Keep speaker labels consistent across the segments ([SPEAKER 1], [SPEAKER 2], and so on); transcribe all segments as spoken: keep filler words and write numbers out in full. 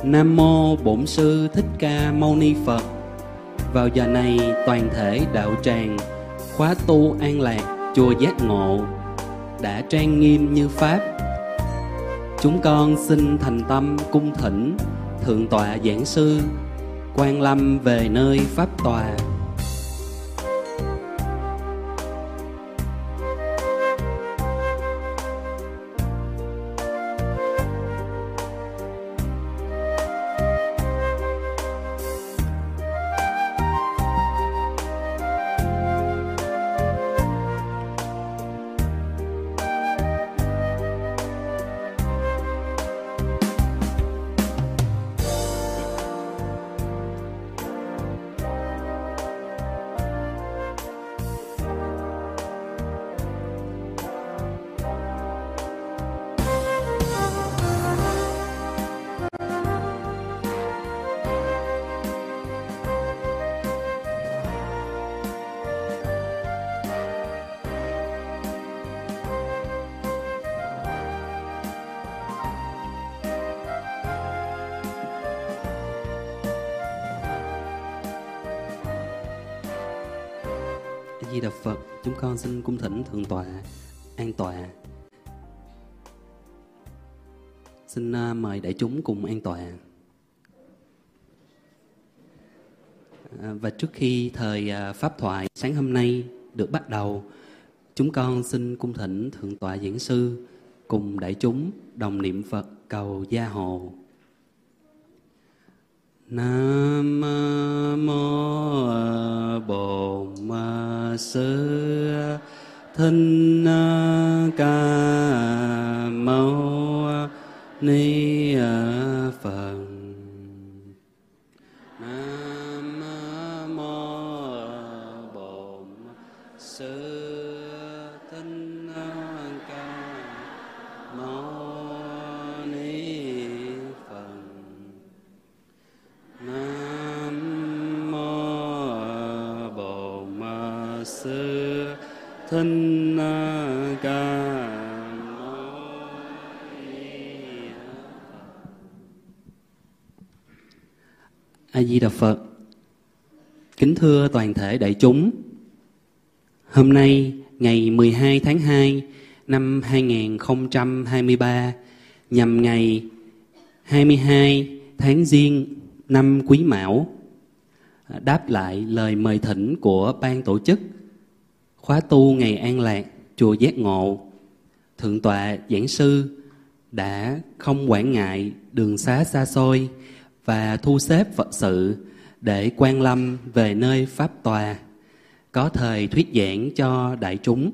[SPEAKER 1] Nam mô Bổn Sư Thích Ca Mâu Ni Phật. Vào giờ này, toàn thể đạo tràng khóa tu An Lạc chùa Giác Ngộ đã trang nghiêm như pháp. Chúng con xin thành tâm cung thỉnh Thượng tọa Giảng Sư Quan Lâm về nơi pháp tòa. Di Đà Phật. Chúng con xin cung thỉnh Thượng tọa an tọa. Xin uh, mời đại chúng cùng an tọa. À, và trước khi thời uh, pháp thoại sáng hôm nay được bắt đầu, chúng con xin cung thỉnh Thượng tọa Giảng Sư cùng đại chúng đồng niệm Phật cầu gia hộ. Nam mô Bổn Sư Thích Ca Mâu Ni Phật. Nam mô Bổn Sư Thích Ca Mâu Ni Phật. Nam mô Bổn Sư Thích Ca Mâu Ni Phật. A Di Đà Phật. Kính thưa toàn thể đại chúng, hôm nay ngày mười hai tháng hai năm hai nghìn không trăm hai mươi ba, nhằm ngày hai mươi hai tháng Giêng năm Quý Mão, đáp lại lời mời thỉnh của ban tổ chức khóa tu ngày An Lạc chùa Giác Ngộ, Thượng tọa Giảng Sư đã không quản ngại đường xá xa xôi và thu xếp Phật sự để quan lâm về nơi pháp tòa, có thời thuyết giảng cho đại chúng.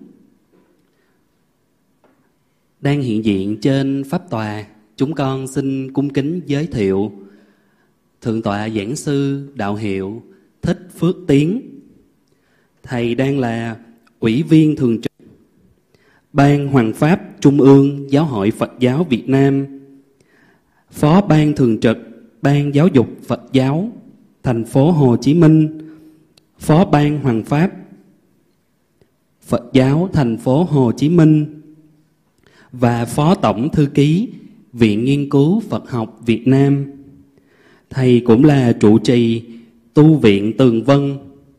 [SPEAKER 1] Đang hiện diện trên pháp tòa, chúng con xin cung kính giới thiệu Thượng tọa Giảng Sư đạo hiệu Thích Phước Tiến. Thầy đang là Ủy viên Thường trực Ban Hoằng Pháp Trung ương Giáo hội Phật giáo Việt Nam, Phó Ban Thường trực Ban Giáo dục Phật giáo thành phố Hồ Chí Minh, Phó Ban Hoằng Pháp Phật giáo thành phố Hồ Chí Minh và Phó Tổng Thư ký Viện Nghiên cứu Phật học Việt Nam. Thầy cũng là trụ trì Tu viện Tường Vân.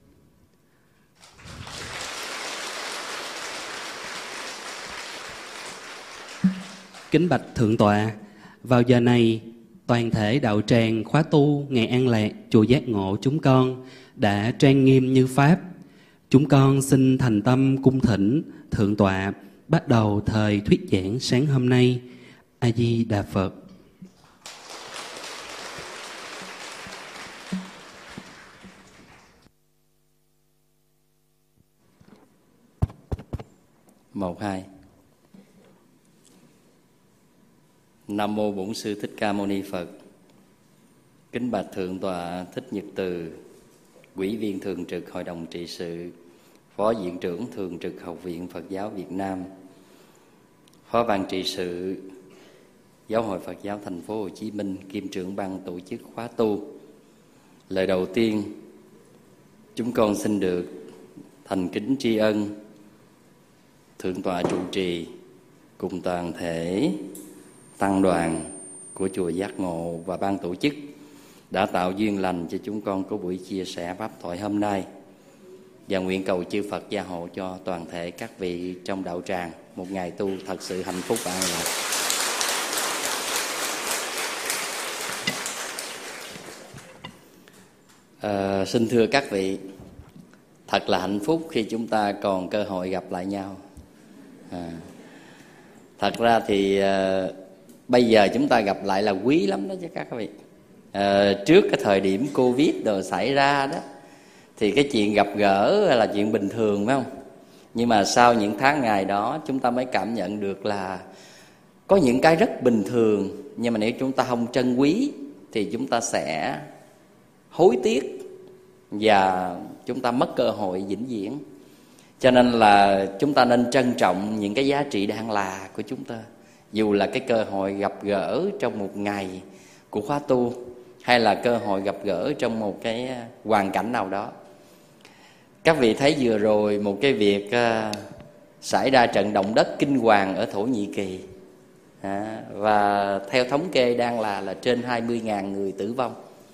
[SPEAKER 1] Kính bạch Thượng tọa, vào giờ này, toàn thể đạo tràng khóa tu ngày An Lạc chùa Giác Ngộ chúng con đã trang nghiêm như pháp. Chúng con xin thành tâm cung thỉnh Thượng tọa bắt đầu thời thuyết giảng sáng hôm nay. A Di Đà Phật.
[SPEAKER 2] Một hai. Nam mô Bổn Sư Thích Ca Mâu Ni Phật. Kính bạch Thượng tọa Thích Nhật Từ, Ủy viên Thường trực Hội đồng trị sự, Phó Viện trưởng Thường trực Học viện Phật giáo Việt Nam, Phó ban trị sự Giáo hội Phật giáo thành phố Hồ Chí Minh, kiêm trưởng ban tổ chức khóa tu. Lời đầu tiên, chúng con xin được thành kính tri ân Thượng tọa trụ trì cùng toàn thể tăng đoàn của chùa Giác Ngộ và ban tổ chức đã tạo duyên lành cho chúng con có buổi chia sẻ pháp thoại hôm nay. Và nguyện cầu chư Phật gia hộ cho toàn thể các vị trong đạo tràng một ngày tu thật sự hạnh phúc và an lạc. À, xin thưa các vị, thật là hạnh phúc khi chúng ta còn cơ hội gặp lại nhau. À, thật ra thì à, bây giờ chúng ta gặp lại là quý lắm đó chứ các vị. À, trước cái thời điểm Covid rồi xảy ra đó thì cái chuyện gặp gỡ là chuyện bình thường, phải không? Nhưng mà sau những tháng ngày đó chúng ta mới cảm nhận được là có những cái rất bình thường, nhưng mà nếu chúng ta không trân quý thì chúng ta sẽ hối tiếc và chúng ta mất cơ hội vĩnh viễn. Cho nên là chúng ta nên trân trọng những cái giá trị đang là của chúng ta, dù là cái cơ hội gặp gỡ trong một ngày của khóa tu hay là cơ hội gặp gỡ trong một cái hoàn cảnh nào đó. Các vị thấy vừa rồi một cái việc uh, xảy ra trận động đất kinh hoàng ở Thổ Nhĩ Kỳ, à, và theo thống kê đang là là trên hai mươi nghìn người tử vong.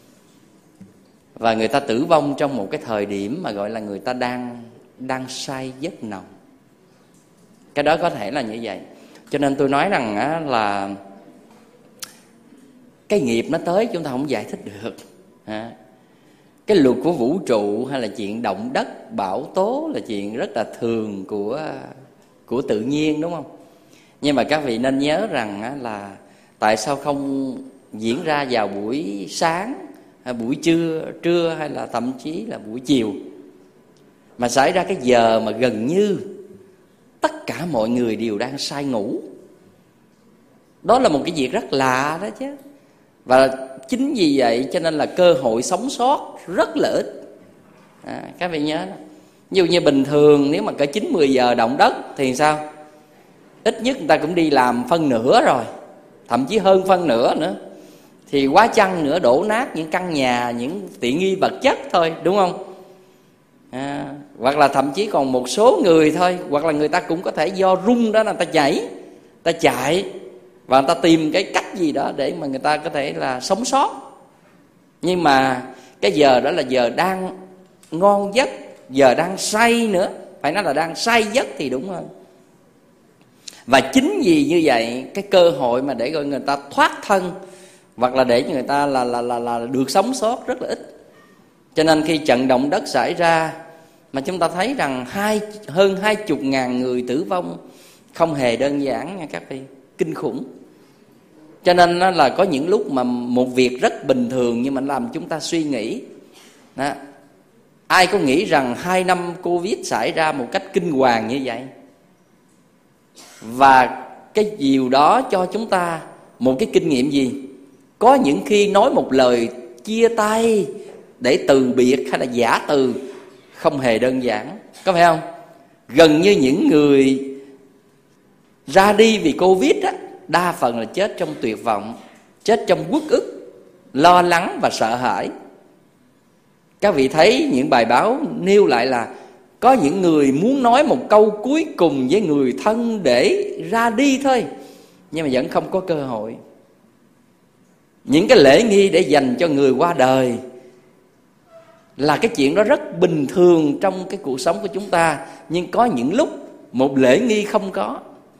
[SPEAKER 2] Và người ta tử vong trong một cái thời điểm mà gọi là người ta đang đang say giấc nồng. Cái đó có thể là như vậy. Cho nên tôi nói rằng á, là cái nghiệp nó tới chúng ta không giải thích được. À, cái luật của vũ trụ hay là chuyện động đất, bão tố là chuyện rất là thường của của tự nhiên, đúng không? Nhưng mà các vị nên nhớ rằng á, là tại sao không diễn ra vào buổi sáng, hay buổi trưa, trưa hay là thậm chí là buổi chiều, mà xảy ra cái giờ mà gần như tất cả mọi người đều đang say ngủ. Đó là một cái việc rất lạ đó chứ. Và chính vì vậy cho nên là cơ hội sống sót rất là ít. À, các vị nhớ đó. Ví dụ như bình thường nếu mà cỡ chín mười giờ động đất thì sao? Ít nhất người ta cũng đi làm phân nửa rồi, thậm chí hơn phân nửa nữa. Thì quá chăng nữa đổ nát những căn nhà, những tiện nghi vật chất thôi, đúng không? À, hoặc là thậm chí còn một số người thôi, hoặc là người ta cũng có thể do rung đó là người ta nhảy, người ta chạy và người ta tìm cái cách gì đó để mà người ta có thể là sống sót. Nhưng mà cái giờ đó là giờ đang ngon giấc, giờ đang say nữa, phải nói là đang say giấc thì đúng hơn. Và chính vì như vậy cái cơ hội mà để gọi người ta thoát thân hoặc là để người ta là, là, là, là được sống sót rất là ít. Cho nên khi trận động đất xảy ra mà chúng ta thấy rằng hai, hơn hai chục ngàn người tử vong không hề đơn giản nha các vị, kinh khủng. Cho nên là có những lúc mà một việc rất bình thường nhưng mà làm chúng ta suy nghĩ đó. Ai có nghĩ rằng hai năm Covid xảy ra một cách kinh hoàng như vậy? Và cái điều đó cho chúng ta một cái kinh nghiệm gì? Có những khi nói một lời chia tay để từ biệt hay là giả từ không hề đơn giản, có phải không? Gần như những người ra đi vì Covid á, đa phần là chết trong tuyệt vọng, chết trong uất ức, lo lắng và sợ hãi. Các vị thấy những bài báo nêu lại là có những người muốn nói một câu cuối cùng với người thân để ra đi thôi, nhưng mà vẫn không có cơ hội. Những cái lễ nghi để dành cho người qua đời là cái chuyện đó rất bình thường trong cái cuộc sống của chúng ta. Nhưng có những lúc một lễ nghi không có,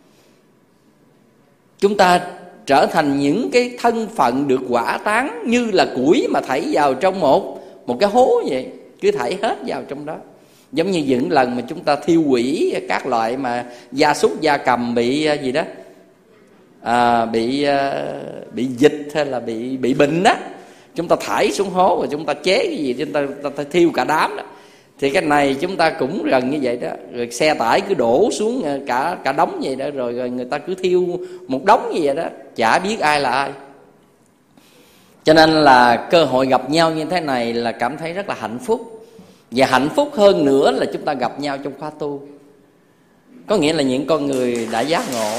[SPEAKER 2] chúng ta trở thành những cái thân phận được hỏa táng như là củi mà thảy vào trong một một cái hố vậy, cứ thảy hết vào trong đó. Giống như những lần mà chúng ta thiêu hủy các loại mà gia súc gia cầm bị gì đó, à, bị bị dịch hay là bị bị bệnh đó, chúng ta thải xuống hố và chúng ta chế cái gì, chúng ta, ta, ta thiêu cả đám đó. Thì cái này chúng ta cũng gần như vậy đó. Rồi xe tải cứ đổ xuống cả cả đống vậy đó, rồi, rồi người ta cứ thiêu một đống như vậy đó, chả biết ai là ai. Cho nên là cơ hội gặp nhau như thế này là cảm thấy rất là hạnh phúc. Và hạnh phúc hơn nữa là chúng ta gặp nhau trong khóa tu. Có nghĩa là những con người đã giác ngộ.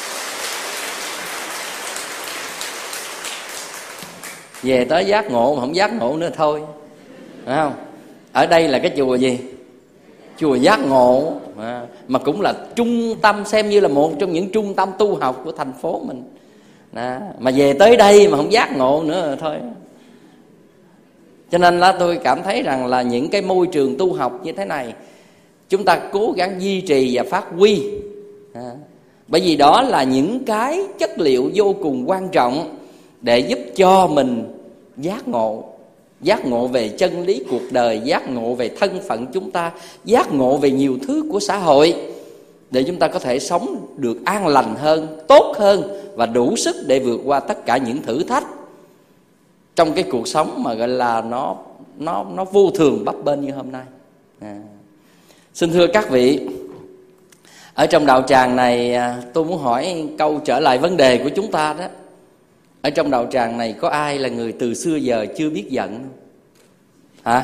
[SPEAKER 2] Về tới giác ngộ mà không giác ngộ nữa thôi, phải không? Ở đây là cái chùa gì? Chùa Giác Ngộ, à, mà cũng là trung tâm, xem như là một trong những trung tâm tu học của thành phố mình. Đó. Mà về tới đây mà không giác ngộ nữa thôi. Cho nên là tôi cảm thấy rằng là những cái môi trường tu học như thế này chúng ta cố gắng duy trì và phát huy. À, bởi vì đó là những cái chất liệu vô cùng quan trọng để giúp cho mình giác ngộ. Giác ngộ về chân lý cuộc đời, giác ngộ về thân phận chúng ta, giác ngộ về nhiều thứ của xã hội, để chúng ta có thể sống được an lành hơn, tốt hơn và đủ sức để vượt qua tất cả những thử thách trong cái cuộc sống mà gọi là nó nó nó vô thường bấp bênh như hôm nay. À. Xin thưa các vị, ở trong đạo tràng này tôi muốn hỏi câu trở lại vấn đề của chúng ta đó. Ở trong đạo tràng này có ai là người từ xưa giờ chưa biết giận? Hả?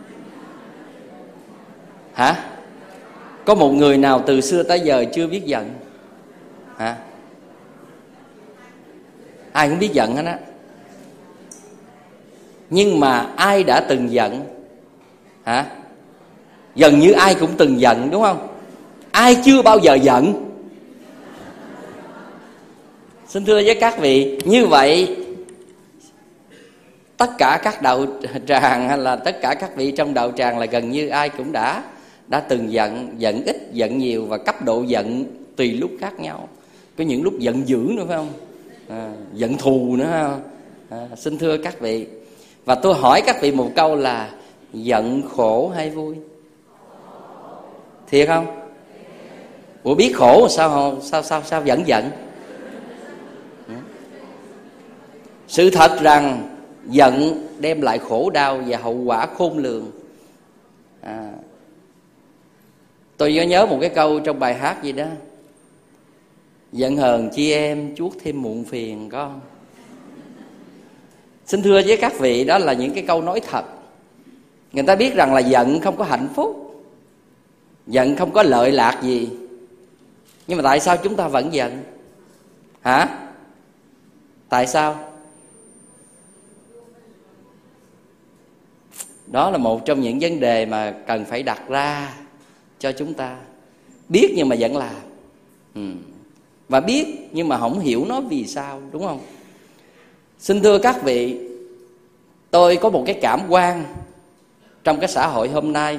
[SPEAKER 2] Hả? Có một người nào từ xưa tới giờ chưa biết giận? Hả? Ai cũng biết giận hết á. Nhưng mà ai đã từng giận? Hả? Gần như ai cũng từng giận, đúng không? Ai chưa bao giờ giận? Xin thưa với các vị, như vậy tất cả các đạo tràng hay là tất cả các vị trong đạo tràng là gần như ai cũng đã đã từng giận, giận ít, giận nhiều, và cấp độ giận tùy lúc khác nhau. Có những lúc giận dữ nữa phải không? À, giận thù nữa phải không? À, xin thưa các vị, và tôi hỏi các vị một câu là giận khổ hay vui? Thiệt không? Ủa biết khổ sao sao sao sao vẫn giận? Sự thật rằng giận đem lại khổ đau và hậu quả khôn lường. À, tôi nhớ một cái câu trong bài hát gì đó: giận hờn chi em chuốt thêm muộn phiền, có không? Xin thưa với các vị, đó là những cái câu nói thật. Người ta biết rằng là giận không có hạnh phúc, giận không có lợi lạc gì, nhưng mà tại sao chúng ta vẫn giận? Hả? Tại sao? Đó là một trong những vấn đề mà cần phải đặt ra cho chúng ta. Biết nhưng mà vẫn làm. ừ. Và biết nhưng mà không hiểu nó vì sao, đúng không? Xin thưa các vị, tôi có một cái cảm quan trong cái xã hội hôm nay.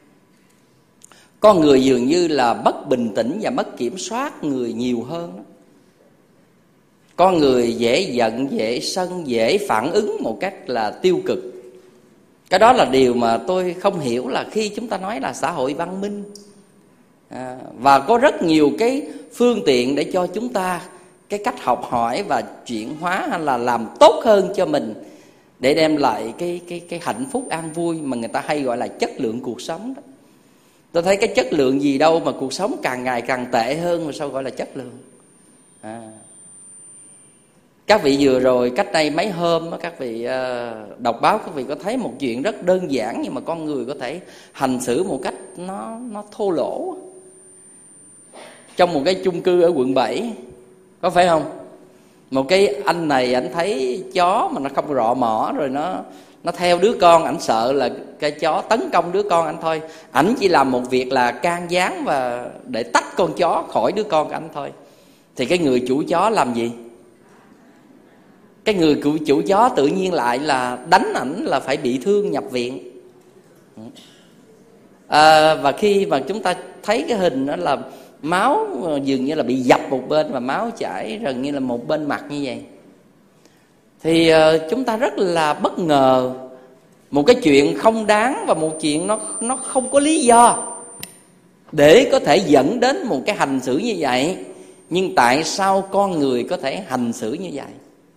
[SPEAKER 2] Con người dường như là mất bình tĩnh và mất kiểm soát người nhiều hơn. Con người dễ giận, dễ sân, dễ phản ứng một cách là tiêu cực. Cái đó là điều mà tôi không hiểu, là khi chúng ta nói là xã hội văn minh, à, và có rất nhiều cái phương tiện để cho chúng ta cái cách học hỏi và chuyển hóa hay là làm tốt hơn cho mình, để đem lại cái cái cái hạnh phúc an vui mà người ta hay gọi là chất lượng cuộc sống đó. Tôi thấy cái chất lượng gì đâu mà cuộc sống càng ngày càng tệ hơn mà sao gọi là chất lượng. À. Các vị vừa rồi cách đây mấy hôm các vị đọc báo, các vị có thấy một chuyện rất đơn giản nhưng mà con người có thể hành xử một cách nó nó thô lỗ. Trong một cái chung cư ở quận bảy, có phải không? Một cái anh này ảnh thấy chó mà nó không rọ mỏ, rồi nó nó theo đứa con, ảnh sợ là cái chó tấn công đứa con ảnh thôi. Ảnh chỉ làm một việc là can gián và để tách con chó khỏi đứa con của ảnh thôi. Thì cái người chủ chó làm gì? Cái người chủ, chủ chó tự nhiên lại là đánh ảnh là phải bị thương nhập viện. À, và khi mà chúng ta thấy cái hình đó là máu dường như là bị dập một bên và máu chảy gần như là một bên mặt như vậy, thì uh, chúng ta rất là bất ngờ. Một cái chuyện không đáng và một chuyện nó nó không có lý do để có thể dẫn đến một cái hành xử như vậy. Nhưng tại sao con người có thể hành xử như vậy?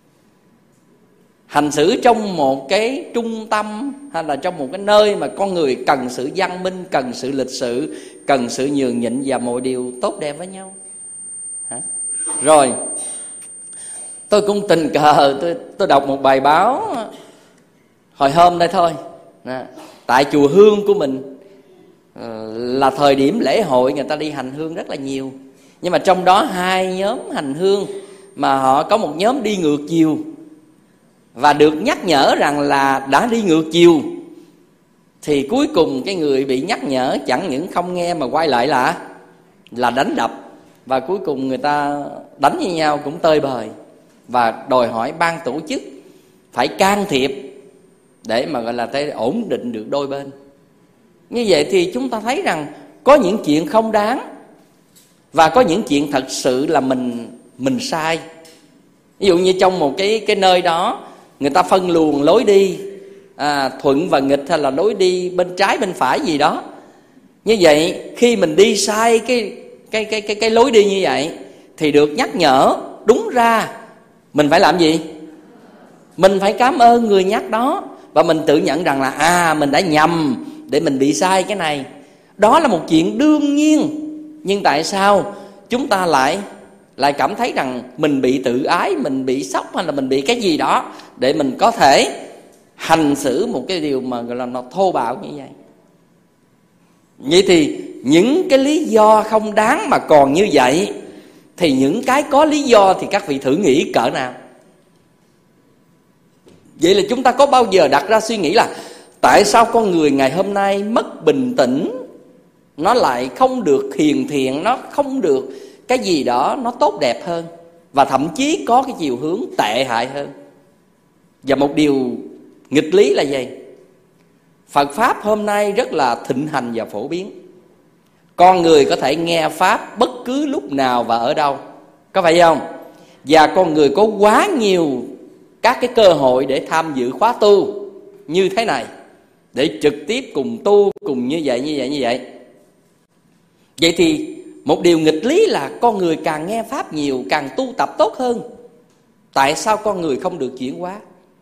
[SPEAKER 2] Hành xử trong một cái trung tâm hay là trong một cái nơi mà con người cần sự văn minh, cần sự lịch sự, cần sự nhường nhịn và mọi điều tốt đẹp với nhau. Hả? Rồi tôi cũng tình cờ tôi, tôi đọc một bài báo hồi hôm đây thôi. Tại chùa Hương của mình là thời điểm lễ hội, người ta đi hành hương rất là nhiều. Nhưng mà trong đó hai nhóm hành hương mà họ có một nhóm đi ngược chiều, và được nhắc nhở rằng là đã đi ngược chiều, thì cuối cùng cái người bị nhắc nhở chẳng những không nghe mà quay lại là là đánh đập, và cuối cùng người ta đánh với nhau cũng tơi bời. và đòi hỏi ban tổ chức phải can thiệp để mà gọi là để ổn định được đôi bên. Như vậy thì chúng ta thấy rằng có những chuyện không đáng và có những chuyện thật sự là mình mình sai. Ví dụ như trong một cái cái nơi đó người ta phân luồng lối đi, à, thuận và nghịch, hay là lối đi bên trái bên phải gì đó. Như vậy khi mình đi sai cái cái cái cái cái lối đi như vậy thì được nhắc nhở, đúng ra mình phải làm gì? Mình phải cảm ơn người nhắc đó, và mình tự nhận rằng là à mình đã nhầm để mình bị sai cái này. Đó là một chuyện đương nhiên. Nhưng tại sao chúng ta lại lại cảm thấy rằng mình bị tự ái, mình bị sốc, hay là mình bị cái gì đó để mình có thể hành xử một cái điều mà gọi là nó thô bạo như vậy? Vậy thì những cái lý do không đáng mà còn như vậy, thì những cái có lý do thì các vị thử nghĩ cỡ nào? Vậy là chúng ta có bao giờ đặt ra suy nghĩ là tại sao con người ngày hôm nay mất bình tĩnh, nó lại không được hiền thiện, nó không được cái gì đó nó tốt đẹp hơn, và thậm chí có cái chiều hướng tệ hại hơn? Và một điều nghịch lý là gì? Phật Pháp hôm nay rất là thịnh hành và phổ biến. Con người có thể nghe Pháp bất cứ lúc nào và ở đâu, có phải không? Và con người có quá nhiều các cái cơ hội để tham dự khóa tu như thế này, để trực tiếp cùng tu, cùng như vậy, như vậy, như vậy. Vậy thì một điều nghịch lý là con người càng nghe Pháp nhiều, càng tu tập tốt hơn. Tại sao con người không được chuyển hóa?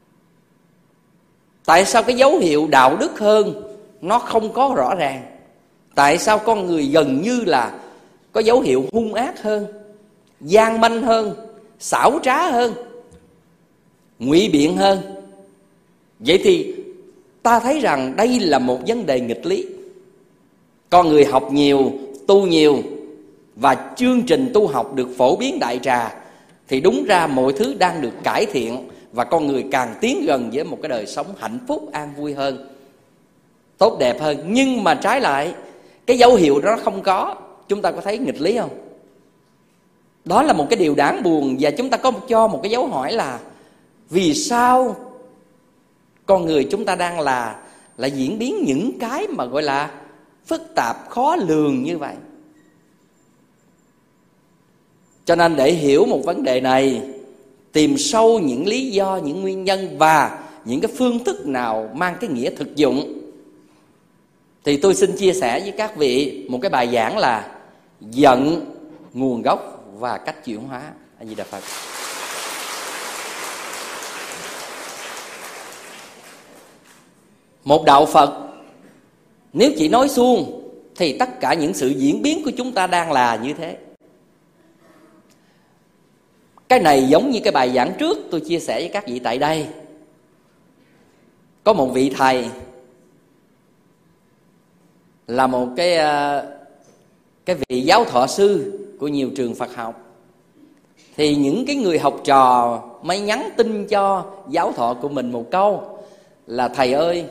[SPEAKER 2] Tại sao cái dấu hiệu đạo đức hơn nó không có rõ ràng? Tại sao con người gần như là có dấu hiệu hung ác hơn, gian manh hơn, xảo trá hơn, ngụy biện hơn? Vậy thì ta thấy rằng đây là một vấn đề nghịch lý. Con người học nhiều, tu nhiều, và chương trình tu học được phổ biến đại trà, thì đúng ra mọi thứ đang được cải thiện, và con người càng tiến gần với một cái đời sống hạnh phúc, an vui hơn, tốt đẹp hơn. Nhưng mà trái lại, cái dấu hiệu đó không có. Chúng ta có thấy nghịch lý không? Đó là một cái điều đáng buồn. Và chúng ta có cho một cái dấu hỏi là vì sao con người chúng ta đang là là diễn biến những cái mà gọi là phức tạp, khó lường như vậy? Cho nên để hiểu một vấn đề này, tìm sâu những lý do, những nguyên nhân và những cái phương thức nào mang cái nghĩa thực dụng, thì tôi xin chia sẻ với các vị một cái bài giảng là giận, nguồn gốc và cách chuyển hóa. A Di Đà Phật. Một đạo Phật nếu chỉ nói suông thì tất cả những sự diễn biến của chúng ta đang là như thế. Cái này giống như cái bài giảng trước tôi chia sẻ với các vị tại đây. Có một vị thầy là một cái cái vị giáo thọ sư của nhiều trường Phật học. Thì những cái người học trò mới nhắn tin cho giáo thọ của mình một câu là: thầy ơi,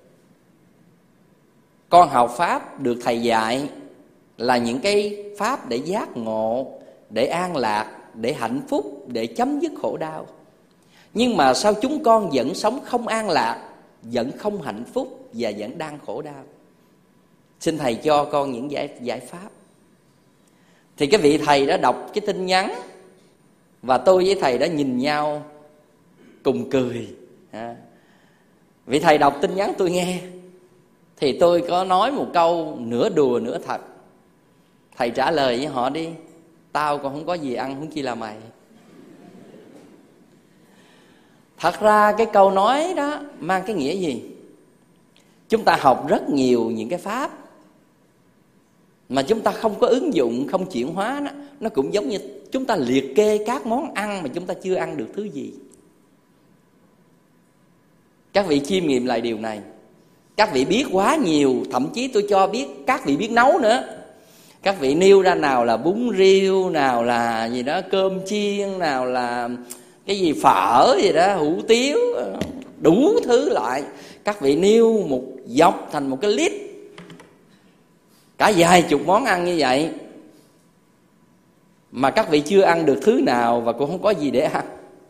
[SPEAKER 2] con học Pháp được thầy dạy là những cái Pháp để giác ngộ, để an lạc, để hạnh phúc, để chấm dứt khổ đau. Nhưng mà sao chúng con vẫn sống không an lạc, vẫn không hạnh phúc và vẫn đang khổ đau? Xin thầy cho con những giải, giải pháp. Thì cái vị thầy đã đọc cái tin nhắn, và tôi với thầy đã nhìn nhau cùng cười. Vị thầy đọc tin nhắn tôi nghe, thì tôi có nói một câu nửa đùa nửa thật. Thầy trả lời với họ đi: tao còn không có gì ăn, huống chi là mày. Thật ra cái câu nói đó mang cái nghĩa gì? Chúng ta học rất nhiều những cái pháp mà chúng ta không có ứng dụng, không chuyển hóa nó. Nó cũng giống như chúng ta liệt kê các món ăn mà chúng ta chưa ăn được thứ gì. Các vị chiêm nghiệm lại điều này. Các vị biết quá nhiều, thậm chí tôi cho biết các vị biết nấu nữa. Các vị nêu ra nào là bún riêu, nào là gì đó cơm chiên, nào là cái gì phở gì đó, hủ tiếu, đủ thứ loại. Các vị nêu một dọc thành một cái list, cả vài chục món ăn như vậy, mà các vị chưa ăn được thứ nào và cũng không có gì để ăn.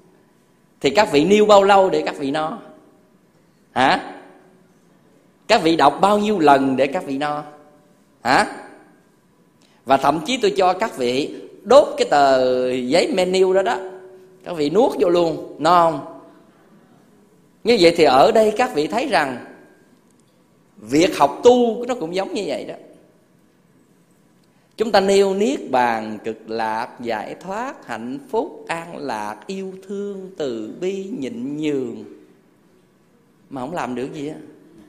[SPEAKER 2] thì các vị nêu bao lâu để các vị no? Hả? Các vị đọc bao nhiêu lần để các vị no? Hả? Và thậm chí tôi cho các vị đốt cái tờ giấy menu đó đó, các vị nuốt vô luôn, no không? Như vậy thì ở đây các vị thấy rằng việc học tu nó cũng giống như vậy đó. Chúng ta nêu niết bàn, cực lạc, giải thoát, hạnh phúc, an lạc, yêu thương, từ bi, nhịn nhường, mà không làm được gì á.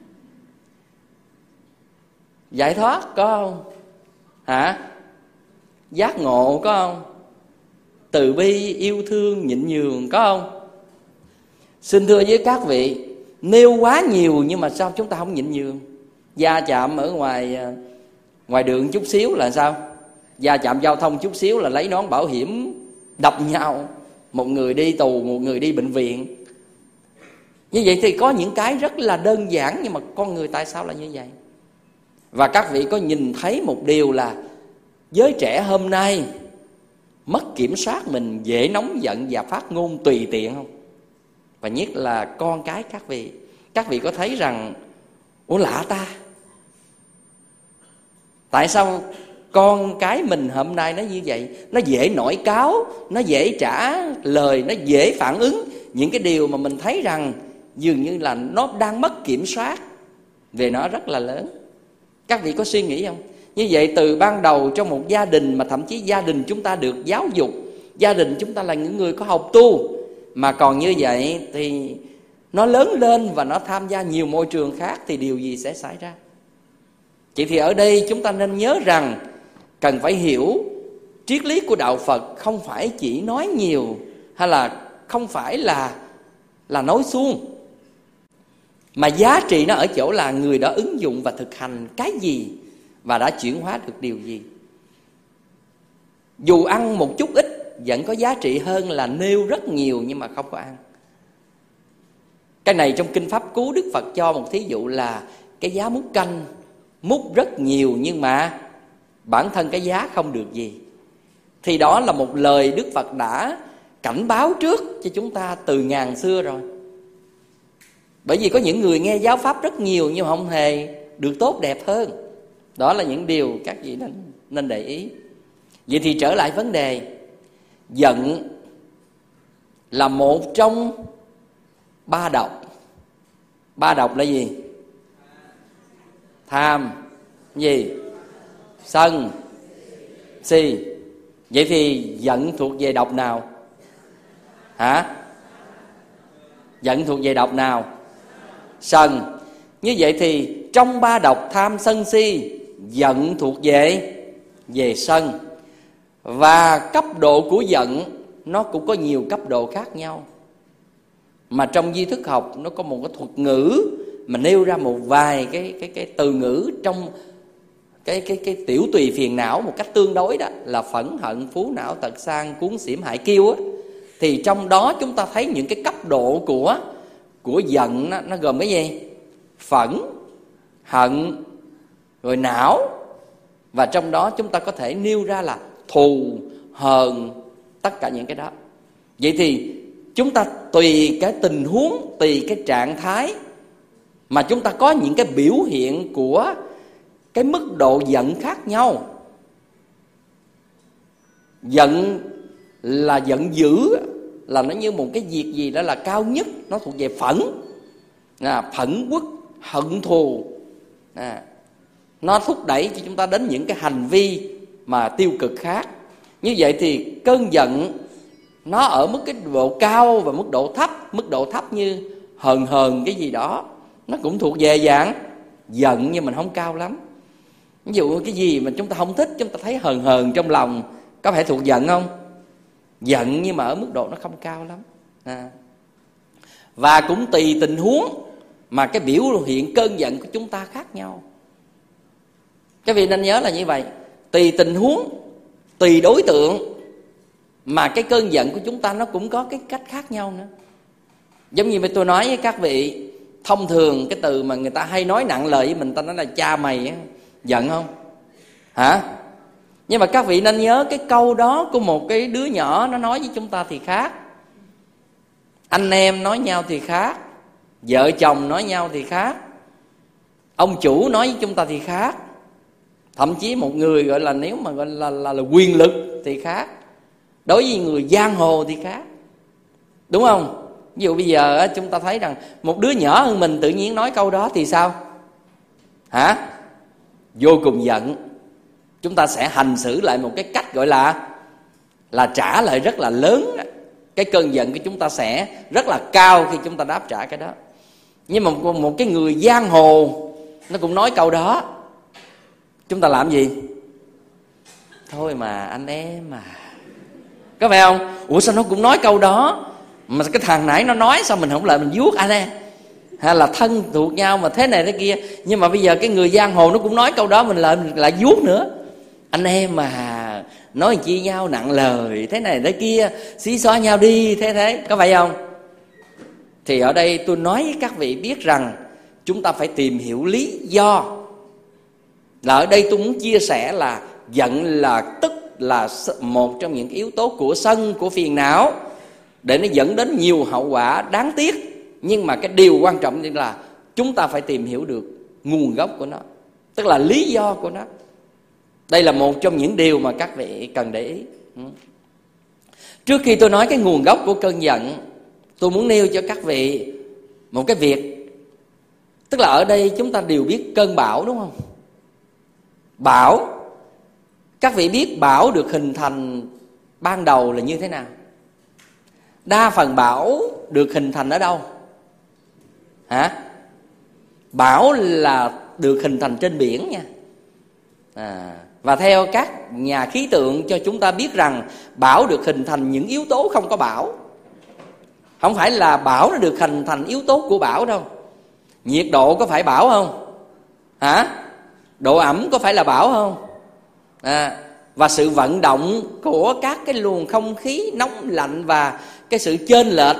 [SPEAKER 2] Giải thoát có không? Hả? Giác ngộ có không? Từ bi, yêu thương, nhịn nhường có không? Xin thưa với các vị, nêu quá nhiều nhưng mà sao chúng ta không nhịn nhường? Va chạm ở ngoài ngoài đường chút xíu là sao? Va chạm giao thông chút xíu là lấy nón bảo hiểm đập nhau, một người đi tù, một người đi bệnh viện. Như vậy thì có những cái rất là đơn giản, nhưng mà con người tại sao lại như vậy? Và các vị có nhìn thấy một điều là giới trẻ hôm nay mất kiểm soát mình, dễ nóng giận và phát ngôn tùy tiện không? Và nhất là con cái các vị. Các vị có thấy rằng ủa lạ ta, tại sao con cái mình hôm nay nó như vậy? Nó dễ nổi cáu, nó dễ trả lời, nó dễ phản ứng những cái điều mà mình thấy rằng dường như là nó đang mất kiểm soát về nó rất là lớn. Các vị có suy nghĩ không? Như vậy từ ban đầu trong một gia đình, mà thậm chí gia đình chúng ta được giáo dục, gia đình chúng ta là những người có học tu, mà còn như vậy thì nó lớn lên và nó tham gia nhiều môi trường khác thì điều gì sẽ xảy ra? Chỉ thì ở đây chúng ta nên nhớ rằng cần phải hiểu triết lý của đạo Phật không phải chỉ nói nhiều, hay là không phải là là nói suông, mà giá trị nó ở chỗ là người đó ứng dụng và thực hành cái gì và đã chuyển hóa được điều gì. Dù ăn một chút ít vẫn có giá trị hơn là nêu rất nhiều nhưng mà không có ăn. Cái này trong Kinh Pháp Cú Đức Phật cho một thí dụ là cái giá múc canh, múc rất nhiều nhưng mà bản thân cái giá không được gì. Thì đó là một lời Đức Phật đã cảnh báo trước cho chúng ta từ ngàn xưa rồi. Bởi vì có những người nghe giáo pháp rất nhiều nhưng không hề được tốt đẹp hơn. Đó là những điều các vị nên, nên để ý. Vậy thì trở lại vấn đề, giận là một trong ba độc. Ba độc là gì? Tham, gì? Sân, si. Vậy thì giận thuộc về độc nào? Hả? Giận thuộc về độc nào? Sân. Như vậy thì trong ba độc tham sân si, giận thuộc về về sân. Và cấp độ của giận nó cũng có nhiều cấp độ khác nhau. Mà trong di thức học nó có một cái thuật ngữ mà nêu ra một vài cái cái cái từ ngữ trong cái cái cái tiểu tùy phiền não một cách tương đối, đó là phẫn hận, phú não, tật sang, cuốn xỉm, hại kiêu á. Thì trong đó chúng ta thấy những cái cấp độ của của giận nó, nó gồm cái gì? Phẫn, hận, rồi não. Và trong đó chúng ta có thể nêu ra là thù, hờn, tất cả những cái đó. Vậy thì chúng ta tùy cái tình huống, tùy cái trạng thái mà chúng ta có những cái biểu hiện của cái mức độ giận khác nhau. Giận là giận dữ, là nó như một cái việc gì đó là cao nhất, nó thuộc về phẫn, à, phẫn uất, hận thù, à, nó thúc đẩy cho chúng ta đến những cái hành vi mà tiêu cực khác. Như vậy thì cơn giận nó ở mức cái độ cao và mức độ thấp. Mức độ thấp như hờn hờn cái gì đó, nó cũng thuộc về dạng giận nhưng mình không cao lắm. Ví dụ cái gì mà chúng ta không thích, chúng ta thấy hờn hờn trong lòng, có phải thuộc giận không? Giận nhưng mà ở mức độ nó không cao lắm, à. Và cũng tùy tình huống mà cái biểu hiện cơn giận của chúng ta khác nhau. Các vị nên nhớ là như vậy. Tùy tình huống, tùy đối tượng mà cái cơn giận của chúng ta nó cũng có cái cách khác nhau nữa. Giống như tôi nói với các vị, thông thường cái từ mà người ta hay nói nặng lời với mình, ta nói là cha mày á, giận không? Hả? Nhưng mà các vị nên nhớ cái câu đó của một cái đứa nhỏ nó nói với chúng ta thì khác. anh em nói nhau thì khác, vợ chồng nói nhau thì khác, ông chủ nói với chúng ta thì khác, thậm chí một người gọi là nếu mà gọi là, là, là quyền lực thì khác, đối với người giang hồ thì khác, đúng không? Ví dụ bây giờ chúng ta thấy rằng một đứa nhỏ hơn mình tự nhiên nói câu đó thì sao? Hả? Vô cùng giận. Chúng ta sẽ hành xử lại một cái cách gọi là là trả lại rất là lớn. Cái cơn giận của chúng ta sẽ rất là cao khi chúng ta đáp trả cái đó. Nhưng mà một, một cái người giang hồ nó cũng nói câu đó, chúng ta làm gì? Thôi mà anh em mà, có phải không? Ủa sao nó cũng nói câu đó, mà cái thằng nãy nó nói sao mình không lại mình vuốt anh em, hay là thân thuộc nhau mà thế này thế kia. Nhưng mà bây giờ cái người giang hồ nó cũng nói câu đó, mình lại mình lại vuốt nữa. Anh em mà nói chi nhau nặng lời thế này thế kia, xí xóa nhau đi thế thế, có phải không? Thì ở đây tôi nói với các vị biết rằng chúng ta phải tìm hiểu lý do. Là ở đây tôi muốn chia sẻ là giận là tức là một trong những yếu tố của sân, của phiền não, để nó dẫn đến nhiều hậu quả đáng tiếc. Nhưng mà cái điều quan trọng là chúng ta phải tìm hiểu được nguồn gốc của nó, tức là lý do của nó. Đây là một trong những điều mà các vị cần để ý. Trước khi tôi nói cái nguồn gốc của cơn giận, tôi muốn nêu cho các vị một cái việc. Tức là ở đây chúng ta đều biết cơn bão, đúng không? Bão, các vị biết bão được hình thành ban đầu là như thế nào? Đa phần bão được hình thành ở đâu? Hả? Bão là được hình thành trên biển nha. À, và theo các nhà khí tượng cho chúng ta biết rằng bão được hình thành những yếu tố không có bão. Không phải là bão nó được hình thành yếu tố của bão đâu. Nhiệt độ có phải bão không? Hả? Độ ẩm có phải là bão không? À, và sự vận động của các cái luồng không khí nóng lạnh và cái sự chênh lệch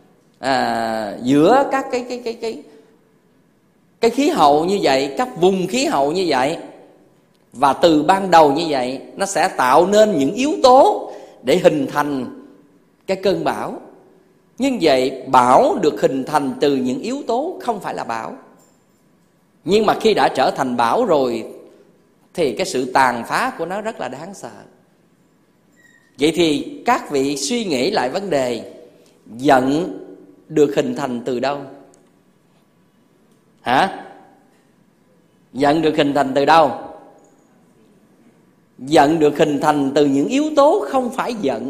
[SPEAKER 2] à, giữa các cái cái cái cái cái khí hậu như vậy, các vùng khí hậu như vậy, và từ ban đầu như vậy nó sẽ tạo nên những yếu tố để hình thành cái cơn bão. Nhưng vậy bão được hình thành từ những yếu tố không phải là bão. Nhưng mà khi đã trở thành bão rồi thì cái sự tàn phá của nó rất là đáng sợ. Vậy thì các vị suy nghĩ lại vấn đề giận được hình thành từ đâu? Hả? Giận được hình thành từ đâu? Giận được hình thành từ những yếu tố không phải giận.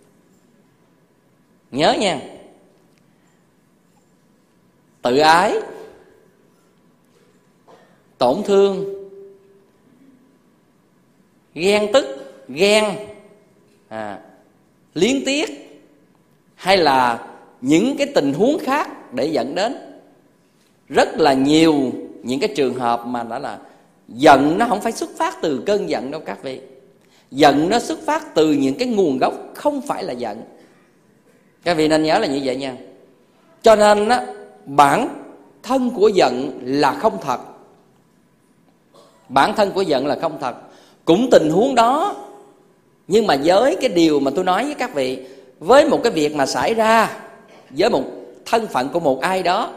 [SPEAKER 2] Nhớ nha. Tự ái, tổn thương, ghen tức, ghen, à, liếng tiếc, hay là những cái tình huống khác để dẫn đến. Rất là nhiều những cái trường hợp mà đã là giận nó không phải xuất phát từ cơn giận đâu các vị. Giận nó xuất phát từ những cái nguồn gốc không phải là giận. Các vị nên nhớ là như vậy nha. Cho nên á, bản thân của giận là không thật. Bản thân của giận là không thật. Cũng tình huống đó, nhưng mà với cái điều mà tôi nói với các vị, với một cái việc mà xảy ra với một thân phận của một ai đó,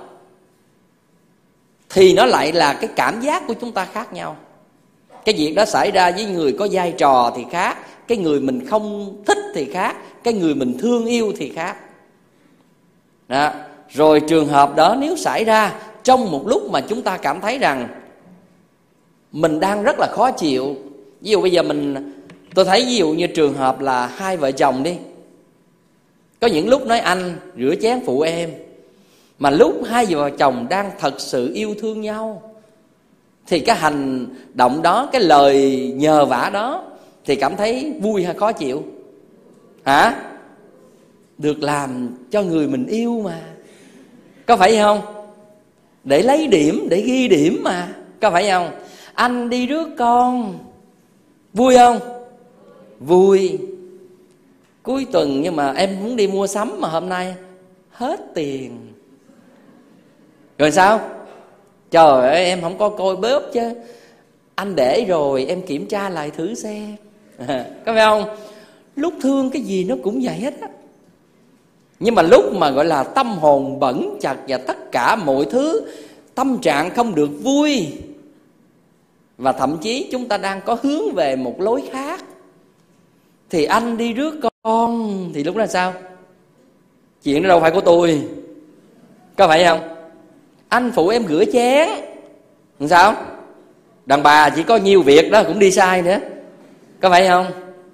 [SPEAKER 2] thì nó lại là cái cảm giác của chúng ta khác nhau. Cái việc đó xảy ra với người có vai trò thì khác, cái người mình không thích thì khác, cái người mình thương yêu thì khác đó. Rồi trường hợp đó nếu xảy ra trong một lúc mà chúng ta cảm thấy rằng mình đang rất là khó chịu. Ví dụ bây giờ mình, tôi thấy ví dụ như trường hợp là hai vợ chồng đi, có những lúc nói anh rửa chén phụ em, mà lúc hai vợ chồng đang thật sự yêu thương nhau thì cái hành động đó, cái lời nhờ vả đó thì cảm thấy vui hay khó chịu? Hả? Được làm cho người mình yêu mà, có phải không? Để lấy điểm, để ghi điểm mà, có phải không? Anh đi rước con, vui không? Vui. Cuối tuần nhưng mà em muốn đi mua sắm mà hôm nay hết tiền. Rồi sao? Trời ơi, em không có coi bóp chứ, anh để rồi em kiểm tra lại thử xem. Có phải không? Lúc thương cái gì nó cũng vậy hết á. Nhưng mà lúc mà gọi là tâm hồn bẩn chật và tất cả mọi thứ, tâm trạng không được vui, và thậm chí chúng ta đang có hướng về một lối khác, thì anh đi rước con, thì lúc đó sao? Chuyện đó đâu phải của tôi, có phải không? Anh phụ em rửa chén, làm sao? Đàn bà chỉ có nhiều việc đó cũng đi sai nữa, có phải không?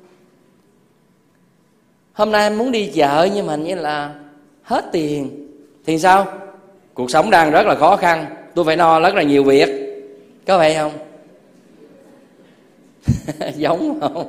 [SPEAKER 2] Hôm nay em muốn đi chợ nhưng mà hình như là hết tiền, thì sao? Cuộc sống đang rất là khó khăn, tôi phải no rất là nhiều việc, có phải không? Giống không?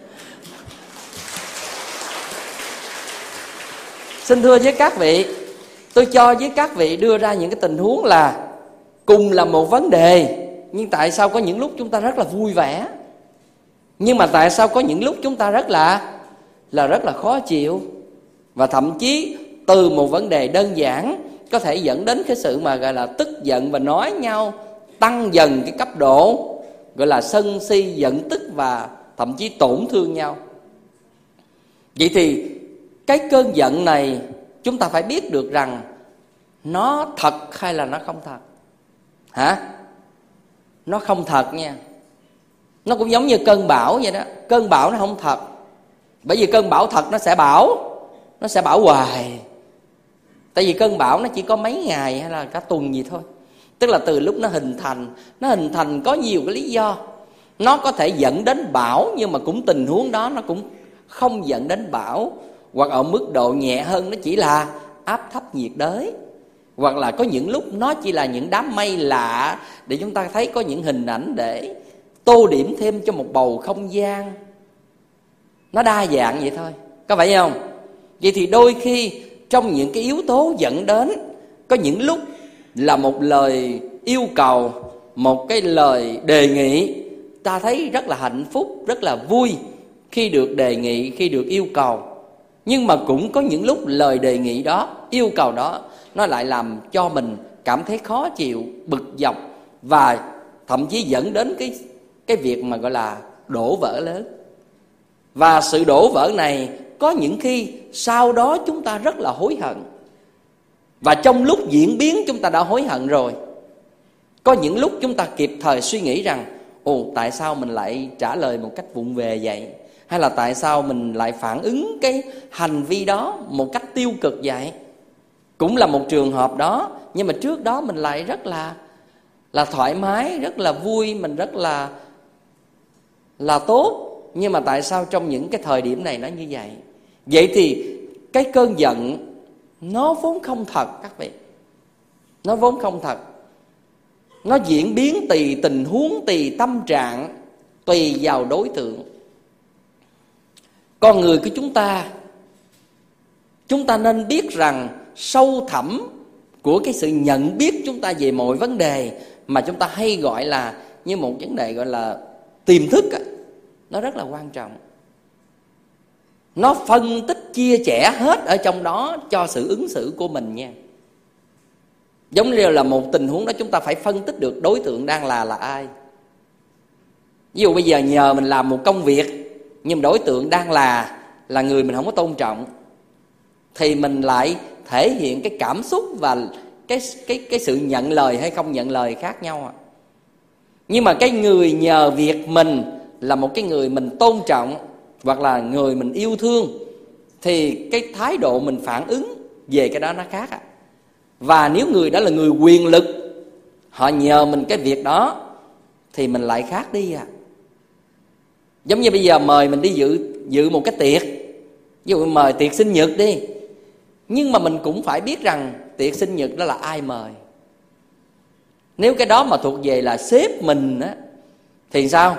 [SPEAKER 2] Xin thưa với các vị, tôi cho với các vị đưa ra những cái tình huống là cùng là một vấn đề, nhưng tại sao có những lúc chúng ta rất là vui vẻ, nhưng mà tại sao có những lúc chúng ta rất là là rất là khó chịu, và thậm chí từ một vấn đề đơn giản có thể dẫn đến cái sự mà gọi là tức giận và nói nhau, tăng dần cái cấp độ gọi là sân si, giận tức và thậm chí tổn thương nhau. Vậy thì cái cơn giận này chúng ta phải biết được rằng nó thật hay là nó không thật. Hả? Nó không thật nha. Nó cũng giống như cơn bão vậy đó. Cơn bão nó không thật, bởi vì cơn bão thật nó sẽ bão, nó sẽ bão hoài. Tại vì cơn bão nó chỉ có mấy ngày hay là cả tuần gì thôi. Tức là từ lúc nó hình thành, nó hình thành có nhiều cái lý do. Nó có thể dẫn đến bão, nhưng mà cũng tình huống đó nó cũng không dẫn đến bão, hoặc ở mức độ nhẹ hơn nó chỉ là áp thấp nhiệt đới, hoặc là có những lúc nó chỉ là những đám mây lạ để chúng ta thấy có những hình ảnh để tô điểm thêm cho một bầu không gian. Nó đa dạng vậy thôi, có phải không? Vậy thì đôi khi trong những cái yếu tố dẫn đến, có những lúc là một lời yêu cầu, một cái lời đề nghị, ta thấy rất là hạnh phúc, rất là vui khi được đề nghị, khi được yêu cầu. Nhưng mà cũng có những lúc lời đề nghị đó, yêu cầu đó, nó lại làm cho mình cảm thấy khó chịu, bực dọc, và thậm chí dẫn đến cái, cái việc mà gọi là đổ vỡ lớn. Và sự đổ vỡ này có những khi sau đó chúng ta rất là hối hận, và trong lúc diễn biến chúng ta đã hối hận rồi. Có những lúc chúng ta kịp thời suy nghĩ rằng ồ, tại sao mình lại trả lời một cách vụng về vậy, hay là tại sao mình lại phản ứng cái hành vi đó một cách tiêu cực vậy. Cũng là một trường hợp đó, nhưng mà trước đó mình lại rất là là thoải mái, rất là vui, mình rất là là tốt. Nhưng mà tại sao trong những cái thời điểm này nó như vậy? Vậy thì cái cơn giận nó vốn không thật các vị. Nó vốn không thật. Nó diễn biến tùy tình huống, tùy tâm trạng, tùy vào đối tượng. Con người của chúng ta, chúng ta nên biết rằng sâu thẳm của cái sự nhận biết chúng ta về mọi vấn đề mà chúng ta hay gọi là như một vấn đề gọi là tiềm thức, nó rất là quan trọng. Nó phân tích chia sẻ hết ở trong đó cho sự ứng xử của mình nha. Giống như là một tình huống đó chúng ta phải phân tích được đối tượng đang là là ai. Ví dụ bây giờ nhờ mình làm một công việc, nhưng đối tượng đang là là người mình không có tôn trọng, thì mình lại thể hiện cái cảm xúc và cái cái cái sự nhận lời hay không nhận lời khác nhau à. Nhưng mà cái người nhờ việc mình là một cái người mình tôn trọng hoặc là người mình yêu thương, thì cái thái độ mình phản ứng về cái đó nó khác à. Và nếu người đó là người quyền lực, họ nhờ mình cái việc đó, thì mình lại khác đi à. Giống như bây giờ mời mình đi dự dự một cái tiệc, ví dụ mời tiệc sinh nhật đi, nhưng mà mình cũng phải biết rằng tiệc sinh nhật đó là ai mời. Nếu cái đó mà thuộc về là sếp mình á, thì sao?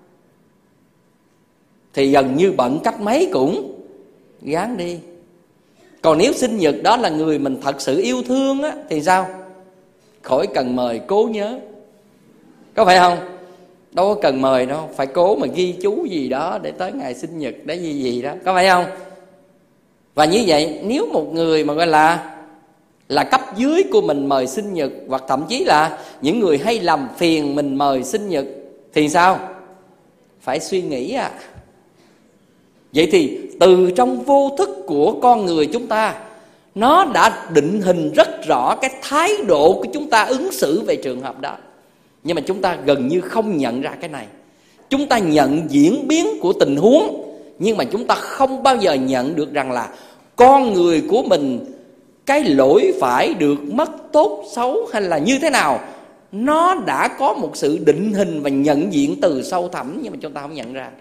[SPEAKER 2] Thì gần như bận cách mấy cũng gán đi. Còn nếu sinh nhật đó là người mình thật sự yêu thương á, thì sao? Khỏi cần mời, cố nhớ. Có phải không? Đâu có cần mời đâu, phải cố mà ghi chú gì đó để tới ngày sinh nhật để gì gì đó, có phải không? Và như vậy, nếu một người mà gọi là là cấp dưới của mình mời sinh nhật, hoặc thậm chí là những người hay làm phiền mình mời sinh nhật, thì sao? Phải suy nghĩ à. Vậy thì từ trong vô thức của con người chúng ta, nó đã định hình rất rõ cái thái độ của chúng ta ứng xử về trường hợp đó. Nhưng mà chúng ta gần như không nhận ra cái này. Chúng ta nhận diễn biến của tình huống, nhưng mà chúng ta không bao giờ nhận được rằng là con người của mình, cái lỗi phải được mất tốt xấu hay là như thế nào, nó đã có một sự định hình và nhận diện từ sâu thẳm, nhưng mà chúng ta không nhận ra.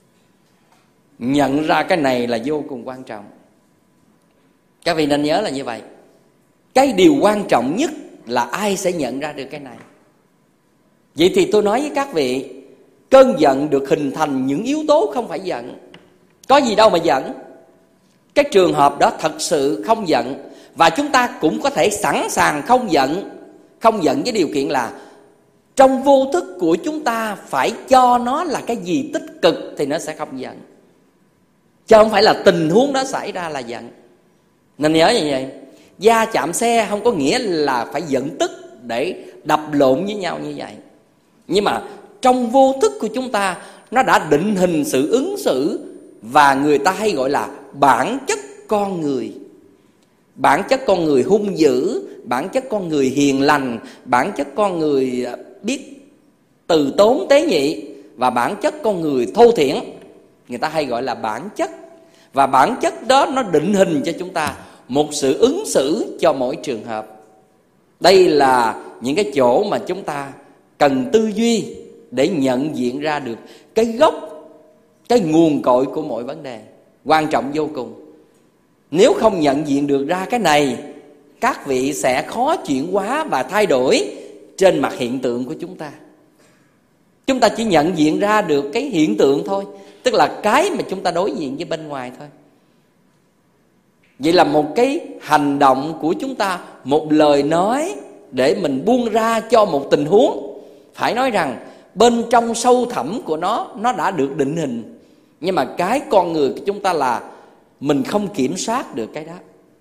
[SPEAKER 2] Nhận ra cái này là vô cùng quan trọng. Các vị nên nhớ là như vậy. Cái điều quan trọng nhất là ai sẽ nhận ra được cái này. Vậy thì tôi nói với các vị, cơn giận được hình thành những yếu tố không phải giận. Có gì đâu mà giận. Cái trường hợp đó thật sự không giận, và chúng ta cũng có thể sẵn sàng không giận. Không giận với điều kiện là trong vô thức của chúng ta phải cho nó là cái gì tích cực thì nó sẽ không giận, chứ không phải là tình huống đó xảy ra là giận. Nên nhớ như vậy, va chạm xe không có nghĩa là phải giận tức để đập lộn với nhau như vậy. Nhưng mà trong vô thức của chúng ta, nó đã định hình sự ứng xử, và người ta hay gọi là bản chất con người. Bản chất con người hung dữ, bản chất con người hiền lành, bản chất con người biết từ tốn tế nhị, và bản chất con người thô thiển. Người ta hay gọi là bản chất. Và bản chất đó nó định hình cho chúng ta một sự ứng xử cho mỗi trường hợp. Đây là những cái chỗ mà chúng ta cần tư duy để nhận diện ra được cái gốc, cái nguồn cội của mọi vấn đề. Quan trọng vô cùng. Nếu không nhận diện được ra cái này, các vị sẽ khó chuyển hóa và thay đổi trên mặt hiện tượng của chúng ta. Chúng ta chỉ nhận diện ra được cái hiện tượng thôi, tức là cái mà chúng ta đối diện với bên ngoài thôi. Vậy là một cái hành động của chúng ta, một lời nói để mình buông ra cho một tình huống, phải nói rằng bên trong sâu thẳm của nó, nó đã được định hình. Nhưng mà cái con người của chúng ta là mình không kiểm soát được cái đó.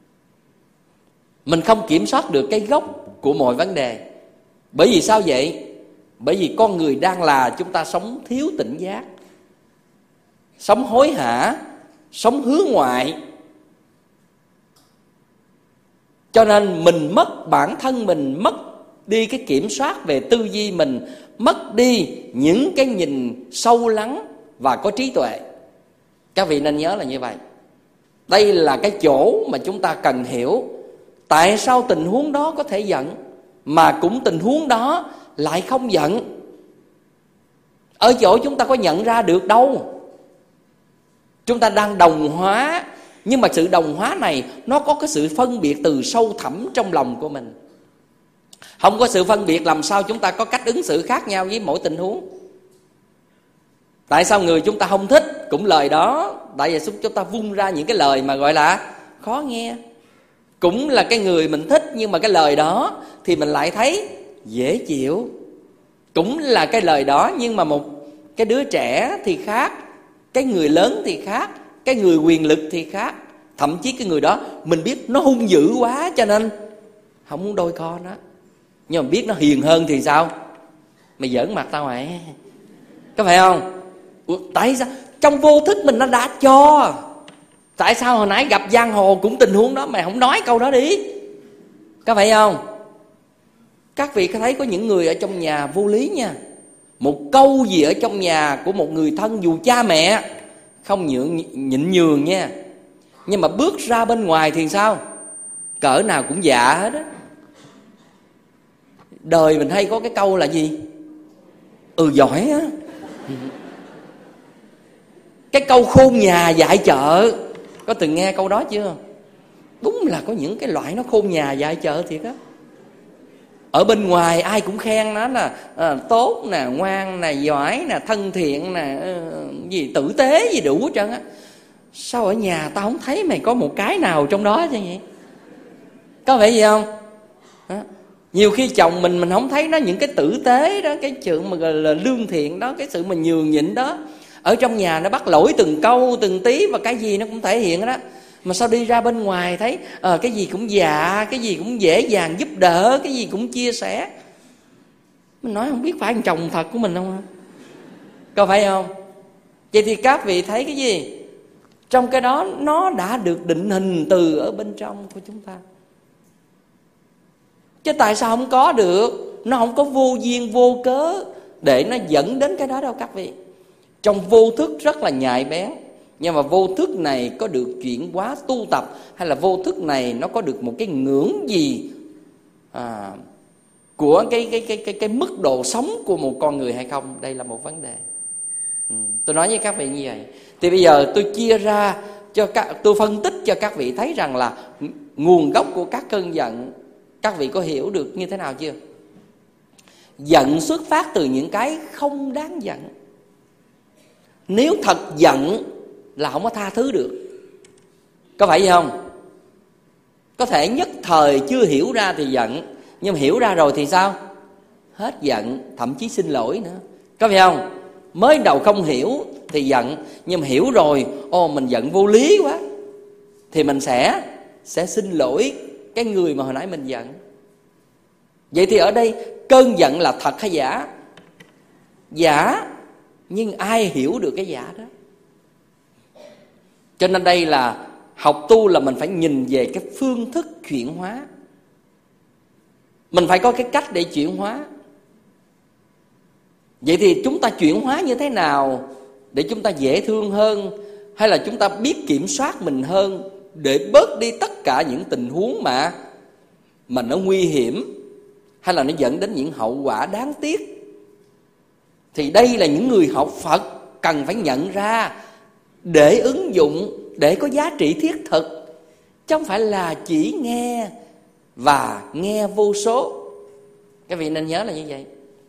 [SPEAKER 2] Mình không kiểm soát được cái gốc của mọi vấn đề. Bởi vì sao vậy? Bởi vì con người đang là chúng ta sống thiếu tỉnh giác, sống hối hả, sống hướng ngoại. Cho nên mình mất bản thân mình, mất đi cái kiểm soát về tư duy mình, mất đi những cái nhìn sâu lắng và có trí tuệ. Các vị nên nhớ là như vậy. Đây là cái chỗ mà chúng ta cần hiểu. Tại sao tình huống đó có thể giận, mà cũng tình huống đó lại không giận? Ở chỗ chúng ta có nhận ra được đâu. Chúng ta đang đồng hóa, nhưng mà sự đồng hóa này nó có cái sự phân biệt từ sâu thẳm trong lòng của mình. Không có sự phân biệt làm sao chúng ta có cách ứng xử khác nhau với mỗi tình huống. Tại sao người chúng ta không thích cũng lời đó? Tại vì chúng ta vung ra những cái lời mà gọi là khó nghe. Cũng là cái người mình thích, nhưng mà cái lời đó thì mình lại thấy dễ chịu. Cũng là cái lời đó, nhưng mà một cái đứa trẻ thì khác, cái người lớn thì khác, cái người quyền lực thì khác. Thậm chí cái người đó mình biết nó hung dữ quá cho nên không muốn đôi co nó. Nhưng mà biết nó hiền hơn thì sao? Mày giỡn mặt tao mày. Có phải không? Ủa, tại sao? Trong vô thức mình nó đã cho. Tại sao hồi nãy gặp giang hồ cũng tình huống đó, mày không nói câu đó đi? Có phải không? Các vị có thấy có những người ở trong nhà vô lý nha. Một câu gì ở trong nhà của một người thân, dù cha mẹ, không nhượng, nhịn nhường nha. Nhưng mà bước ra bên ngoài thì sao? Cỡ nào cũng dạ hết á. Đời mình hay có cái câu là gì? Ừ giỏi á. Cái câu khôn nhà dạy chợ, có từng nghe câu đó chưa? Đúng là có những cái loại nó khôn nhà dạy chợ thiệt á. Ở bên ngoài ai cũng khen nó là à, tốt nè, ngoan nè, giỏi nè, thân thiện nè, gì tử tế gì đủ hết trơn á. Sao ở nhà tao không thấy mày có một cái nào trong đó chứ vậy? Có phải gì không? Đó. Nhiều khi chồng mình mình không thấy nó những cái tử tế đó, cái chuyện mà gọi là lương thiện đó, cái sự mà nhường nhịn đó. Ở trong nhà nó bắt lỗi từng câu từng tí, và cái gì nó cũng thể hiện đó. Mà sao đi ra bên ngoài thấy à, cái gì cũng dạ, cái gì cũng dễ dàng giúp đỡ, cái gì cũng chia sẻ. Mình nói không biết phải anh chồng thật của mình không? Có phải không? Vậy thì các vị thấy cái gì? Trong cái đó nó đã được định hình từ ở bên trong của chúng ta. Chứ tại sao không có được? Nó không có vô duyên vô cớ để nó dẫn đến cái đó đâu các vị. Trong vô thức rất là nhạy bén. Nhưng mà vô thức này có được chuyển hóa tu tập, hay là vô thức này nó có được một cái ngưỡng gì à, của cái, cái, cái, cái, cái mức độ sống của một con người hay không? Đây là một vấn đề. ừ. Tôi nói với các vị như vậy. Thì bây giờ tôi chia ra cho các, tôi phân tích cho các vị thấy rằng là nguồn gốc của các cơn giận. Các vị có hiểu được như thế nào chưa? Giận xuất phát từ những cái không đáng giận. Nếu thật giận là không có tha thứ được. Có phải vậy không? Có thể nhất thời chưa hiểu ra thì giận, nhưng mà hiểu ra rồi thì sao? Hết giận, thậm chí xin lỗi nữa. Có phải không? Mới đầu không hiểu thì giận, nhưng mà hiểu rồi, ô mình giận vô lý quá, thì mình sẽ sẽ xin lỗi cái người mà hồi nãy mình giận. Vậy thì ở đây cơn giận là thật hay giả? Giả. Nhưng ai hiểu được cái giả đó? Cho nên đây là học tu là mình phải nhìn về cái phương thức chuyển hóa. Mình phải có cái cách để chuyển hóa. Vậy thì chúng ta chuyển hóa như thế nào để chúng ta dễ thương hơn, hay là chúng ta biết kiểm soát mình hơn để bớt đi tất cả những tình huống mà mà nó nguy hiểm, hay là nó dẫn đến những hậu quả đáng tiếc? Thì đây là những người học Phật cần phải nhận ra để ứng dụng, để có giá trị thiết thực, chứ không phải là chỉ nghe và nghe vô số. Các vị nên nhớ là như vậy.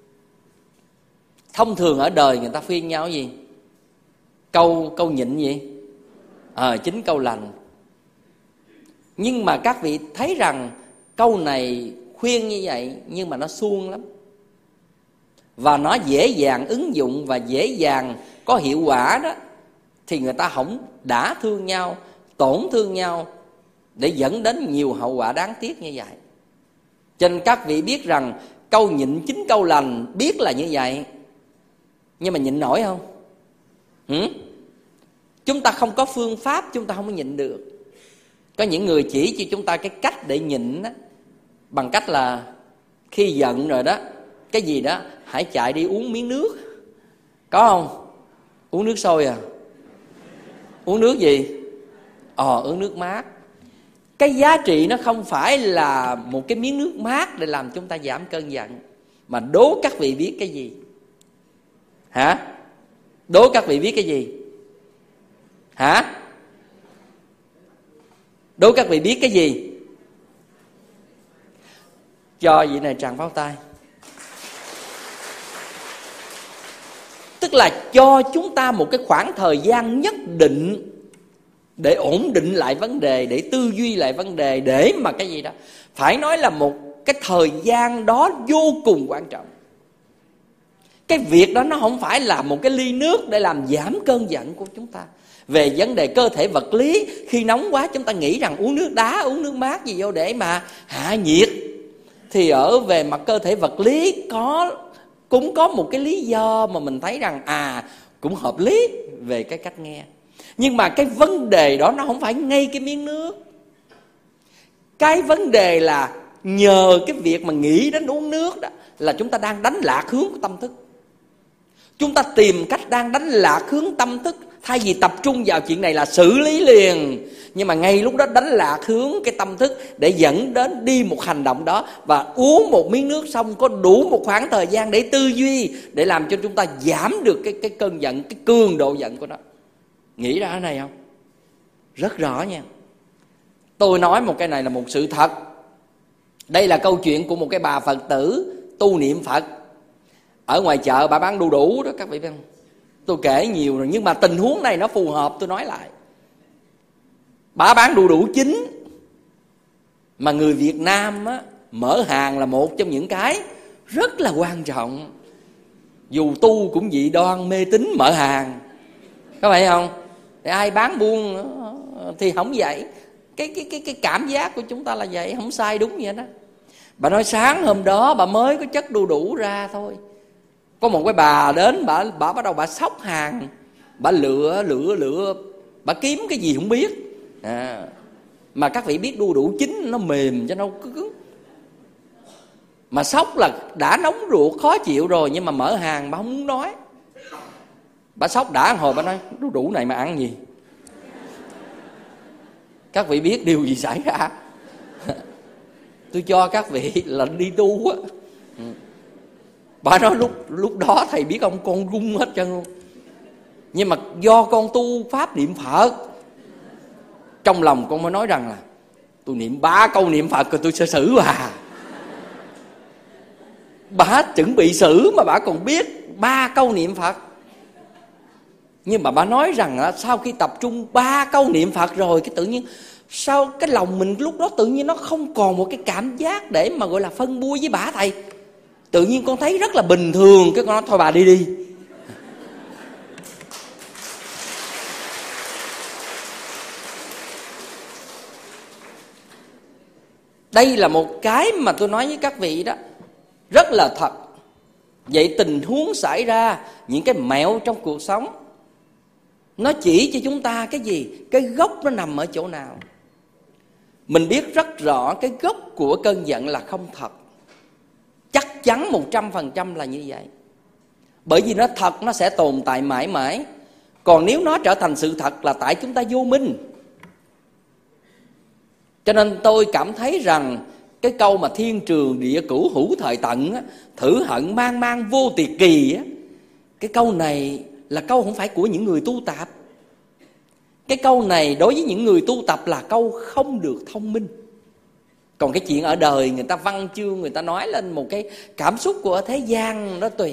[SPEAKER 2] Thông thường ở đời người ta khuyên nhau gì? Câu câu nhịn gì? Ờ, à, chính câu lành. Nhưng mà các vị thấy rằng câu này khuyên như vậy nhưng mà nó suông lắm. Và nó dễ dàng ứng dụng và dễ dàng có hiệu quả đó, thì người ta không đã thương nhau, tổn thương nhau, để dẫn đến nhiều hậu quả đáng tiếc như vậy. Cho nên các vị biết rằng câu nhịn chính câu lành, biết là như vậy, nhưng mà nhịn nổi không? Hử? Chúng ta không có phương pháp, chúng ta không có nhịn được. Có những người chỉ cho chúng ta cái cách để nhịn đó, bằng cách là khi giận rồi đó, cái gì đó, hãy chạy đi uống miếng nước. Có không? Uống nước sôi à? Uống nước gì? Ờ, uống nước mát. Cái giá trị nó không phải là một cái miếng nước mát để làm chúng ta giảm cơn giận. Mà đố các vị biết cái gì? Hả? Đố các vị biết cái gì? Hả? Đố các vị biết cái gì? Cho vị này tràng pháo tay. Tức là cho chúng ta một cái khoảng thời gian nhất định để ổn định lại vấn đề, để tư duy lại vấn đề, để mà cái gì đó. Phải nói là một cái thời gian đó vô cùng quan trọng. Cái việc đó nó không phải là một cái ly nước để làm giảm cơn giận của chúng ta. Về vấn đề cơ thể vật lý, khi nóng quá chúng ta nghĩ rằng uống nước đá, uống nước mát gì vô để mà hạ nhiệt. Thì ở về mặt cơ thể vật lý có cũng có một cái lý do mà mình thấy rằng à cũng hợp lý về cái cách nghe. Nhưng mà cái vấn đề đó nó không phải ngay cái miếng nước. Cái vấn đề là nhờ cái việc mà nghĩ đến uống nước đó là chúng ta đang đánh lạc hướng của tâm thức. Chúng ta tìm cách đang đánh lạc hướng tâm thức, thay vì tập trung vào chuyện này là xử lý liền, nhưng mà ngay lúc đó đánh lạc hướng cái tâm thức để dẫn đến đi một hành động đó. Và uống một miếng nước xong có đủ một khoảng thời gian để tư duy, để làm cho chúng ta giảm được cái, cái cơn giận, cái cường độ giận của nó. Nghĩ ra cái này không? Rất rõ nha. Tôi nói một cái này là một sự thật. Đây là câu chuyện của một cái bà Phật tử tu niệm Phật. Ở ngoài chợ bà bán đu đủ đó các vị biết không? Tôi kể nhiều rồi, nhưng mà tình huống này nó phù hợp, tôi nói lại. Bà bán đu đủ chính, mà người Việt Nam á, mở hàng là một trong những cái rất là quan trọng. Dù tu cũng dị đoan mê tín mở hàng, có phải không? Thì ai bán buôn thì không vậy. Cái, cái, cái, cái cảm giác của chúng ta là vậy, không sai đúng vậy đó. Bà nói sáng hôm đó bà mới có chất đu đủ ra thôi, có một cái bà đến, bà, bà bắt đầu bà xóc hàng. Bà lựa lựa lựa Bà kiếm cái gì không biết à. Mà các vị biết đu đủ chín nó mềm cho nó cứng. Mà sóc là đã nóng ruột khó chịu rồi, nhưng mà mở hàng bà không muốn nói. Bà sóc đã hồi bà nói đu đủ này mà ăn gì. Các vị biết điều gì xảy ra? Tôi cho các vị là đi tu á. Bà nói lúc lúc đó thầy biết ông con rung hết trơn luôn. Nhưng mà do con tu pháp niệm Phật, trong lòng con mới nói rằng là tôi niệm ba câu niệm Phật rồi tôi sẽ xử bà. Bà chuẩn bị xử mà bà còn biết ba câu niệm Phật. Nhưng mà bà nói rằng là sau khi tập trung ba câu niệm Phật rồi, cái tự nhiên sao cái lòng mình lúc đó tự nhiên nó không còn một cái cảm giác để mà gọi là phân bua với bà thầy. Tự nhiên con thấy rất là bình thường. Cái con nói thôi bà đi đi. Đây là một cái mà tôi nói với các vị đó, rất là thật. Vậy tình huống xảy ra, những cái mẹo trong cuộc sống, nó chỉ cho chúng ta cái gì? Cái gốc nó nằm ở chỗ nào? Mình biết rất rõ cái gốc của cơn giận là không thật. Chắc chắn một trăm phần trăm là như vậy. Bởi vì nó thật nó sẽ tồn tại mãi mãi. Còn nếu nó trở thành sự thật là tại chúng ta vô minh. Cho nên tôi cảm thấy rằng cái câu mà thiên trường địa cửu hữu thời tận á, thử hận mang mang vô tiệt kỳ á, cái câu này là câu không phải của những người tu tập. Cái câu này đối với những người tu tập là câu không được thông minh. Còn cái chuyện ở đời người ta văn chương, người ta nói lên một cái cảm xúc của thế gian đó tùy.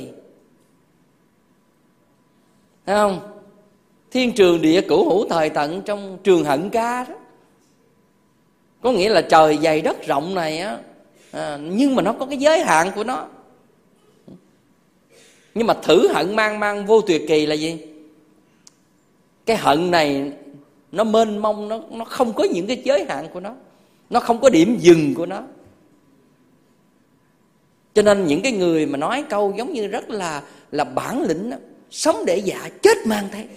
[SPEAKER 2] Thấy không? Thiên trường địa cửu hữu thời tận trong Trường Hận Ca đó. Có nghĩa là trời dày đất rộng này á, à, nhưng mà nó có cái giới hạn của nó. Nhưng mà thử hận mang mang vô tuyệt kỳ là gì? Cái hận này nó mênh mông, nó, nó không có những cái giới hạn của nó. Nó không có điểm dừng của nó. Cho nên những cái người mà nói câu giống như rất là là bản lĩnh đó, sống để dạ chết mang thế.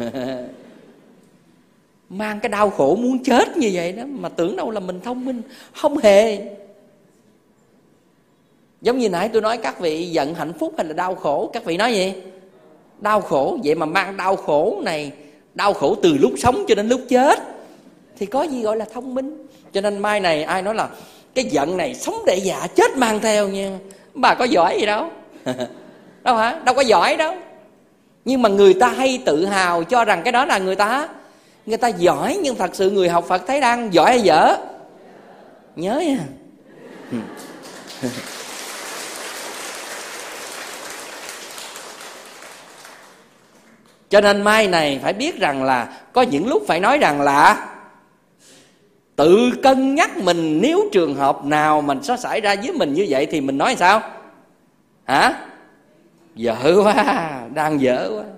[SPEAKER 2] Mang cái đau khổ muốn chết như vậy đó, mà tưởng đâu là mình thông minh. Không hề. Giống như nãy tôi nói các vị giận hạnh phúc hay là đau khổ, các vị nói gì? Đau khổ. Vậy mà mang đau khổ này, đau khổ từ lúc sống cho đến lúc chết, thì có gì gọi là thông minh? Cho nên mai này ai nói là cái giận này sống để già chết mang theo nha, bà có giỏi gì đâu. Đâu hả? Đâu có giỏi đâu. Nhưng mà người ta hay tự hào cho rằng cái đó là người ta Người ta giỏi. Nhưng thật sự người học Phật thấy đang giỏi hay dở? Nhớ nha. Cho nên mai này phải biết rằng là có những lúc phải nói rằng là tự cân nhắc mình. Nếu trường hợp nào mình sẽ xảy ra với mình như vậy thì mình nói sao? Hả? Dở quá, đang dở quá.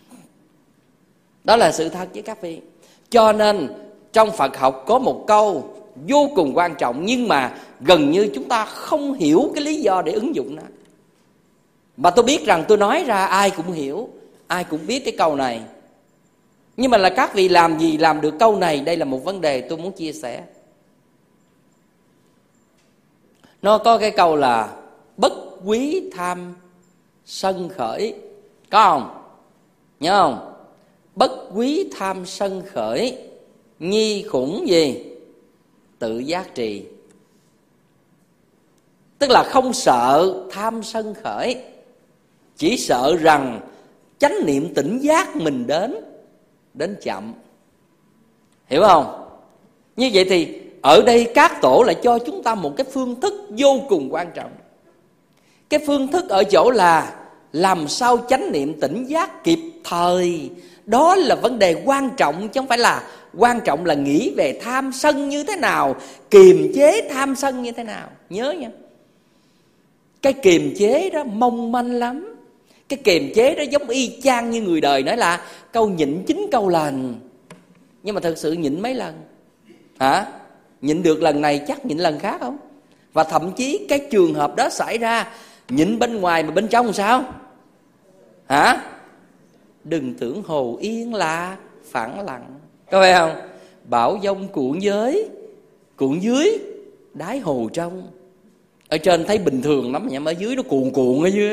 [SPEAKER 2] Đó là sự thật với các vị. Cho nên trong Phật học có một câu vô cùng quan trọng, nhưng mà gần như chúng ta không hiểu cái lý do để ứng dụng nó. Mà tôi biết rằng tôi nói ra ai cũng hiểu, ai cũng biết cái câu này. Nhưng mà là các vị làm gì làm được câu này? Đây là một vấn đề tôi muốn chia sẻ. Nó có cái câu là bất quý tham sân khởi. Có không? Nhớ không? Bất quý tham sân khởi, nhi khủng gì? Tự giác trì. Tức là không sợ tham sân khởi, chỉ sợ rằng chánh niệm tỉnh giác mình đến Đến chậm. Hiểu không? Như vậy thì ở đây các tổ lại cho chúng ta một cái phương thức vô cùng quan trọng. Cái phương thức ở chỗ là làm sao chánh niệm tỉnh giác kịp thời. Đó là vấn đề quan trọng, chứ không phải là quan trọng là nghĩ về tham sân như thế nào, kiềm chế tham sân như thế nào. Nhớ nha, cái kiềm chế đó mong manh lắm. Cái kiềm chế đó giống y chang như người đời nói là câu nhịn chín câu lành. Nhưng mà thật sự nhịn mấy lần? Hả? Nhịn được lần này chắc nhịn lần khác không? Và thậm chí cái trường hợp đó xảy ra, nhịn bên ngoài mà bên trong sao? Hả? Đừng tưởng hồ yên là phẳng lặng. có phải không? Bão giông cuộn giới, cuộn dưới đáy hồ trong. Ở trên thấy bình thường lắm, nhưng mà ở dưới nó cuồn cuộn ở dưới.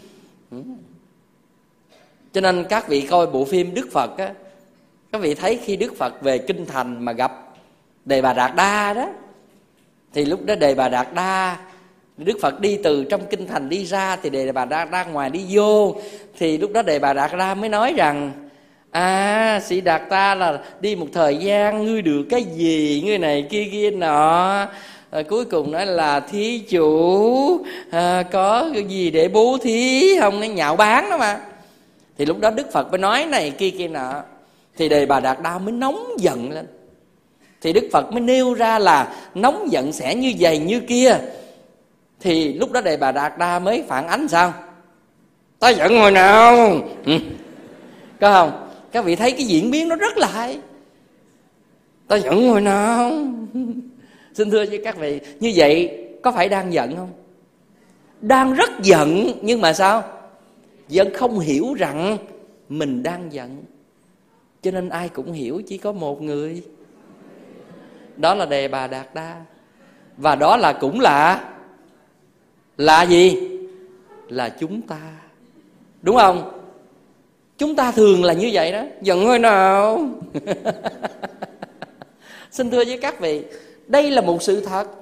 [SPEAKER 2] Cho nên các vị coi bộ phim Đức Phật á, các vị thấy khi Đức Phật về kinh thành mà gặp Đề Bà Đạt Đa đó, thì lúc đó Đề Bà Đạt Đa, Đức Phật đi từ trong kinh thành đi ra, thì Đề Bà Đạt Đa ngoài đi vô, thì lúc đó Đề Bà Đạt Đa mới nói rằng: à, Sĩ Đạt Ta là đi một thời gian, ngươi được cái gì, ngươi này kia kia nọ. À, cuối cùng nói là thí chủ à, có cái gì để bố thí không, nó nhạo báng đó mà. Thì lúc đó Đức Phật mới nói này kia kia nọ, thì Đề Bà Đạt Đa mới nóng giận lên. Thì Đức Phật mới nêu ra là nóng giận sẽ như vậy như kia. Thì lúc đó Đề Bà Đạt Đa mới phản ánh sao? Ta giận hồi nào? Ừ. Có không? Các vị thấy cái diễn biến nó rất là hay. Ta giận hồi nào? Xin thưa với các vị, như vậy có phải đang giận không? Đang rất giận, nhưng mà sao? Vẫn không hiểu rằng mình đang giận. Cho nên ai cũng hiểu, chỉ có một người, đó là Đề Bà Đạt Đa. Và đó là cũng là Là gì? Là chúng ta. Đúng không? Chúng ta thường là như vậy đó. Giận hồi nào? Xin thưa với các vị, đây là một sự thật.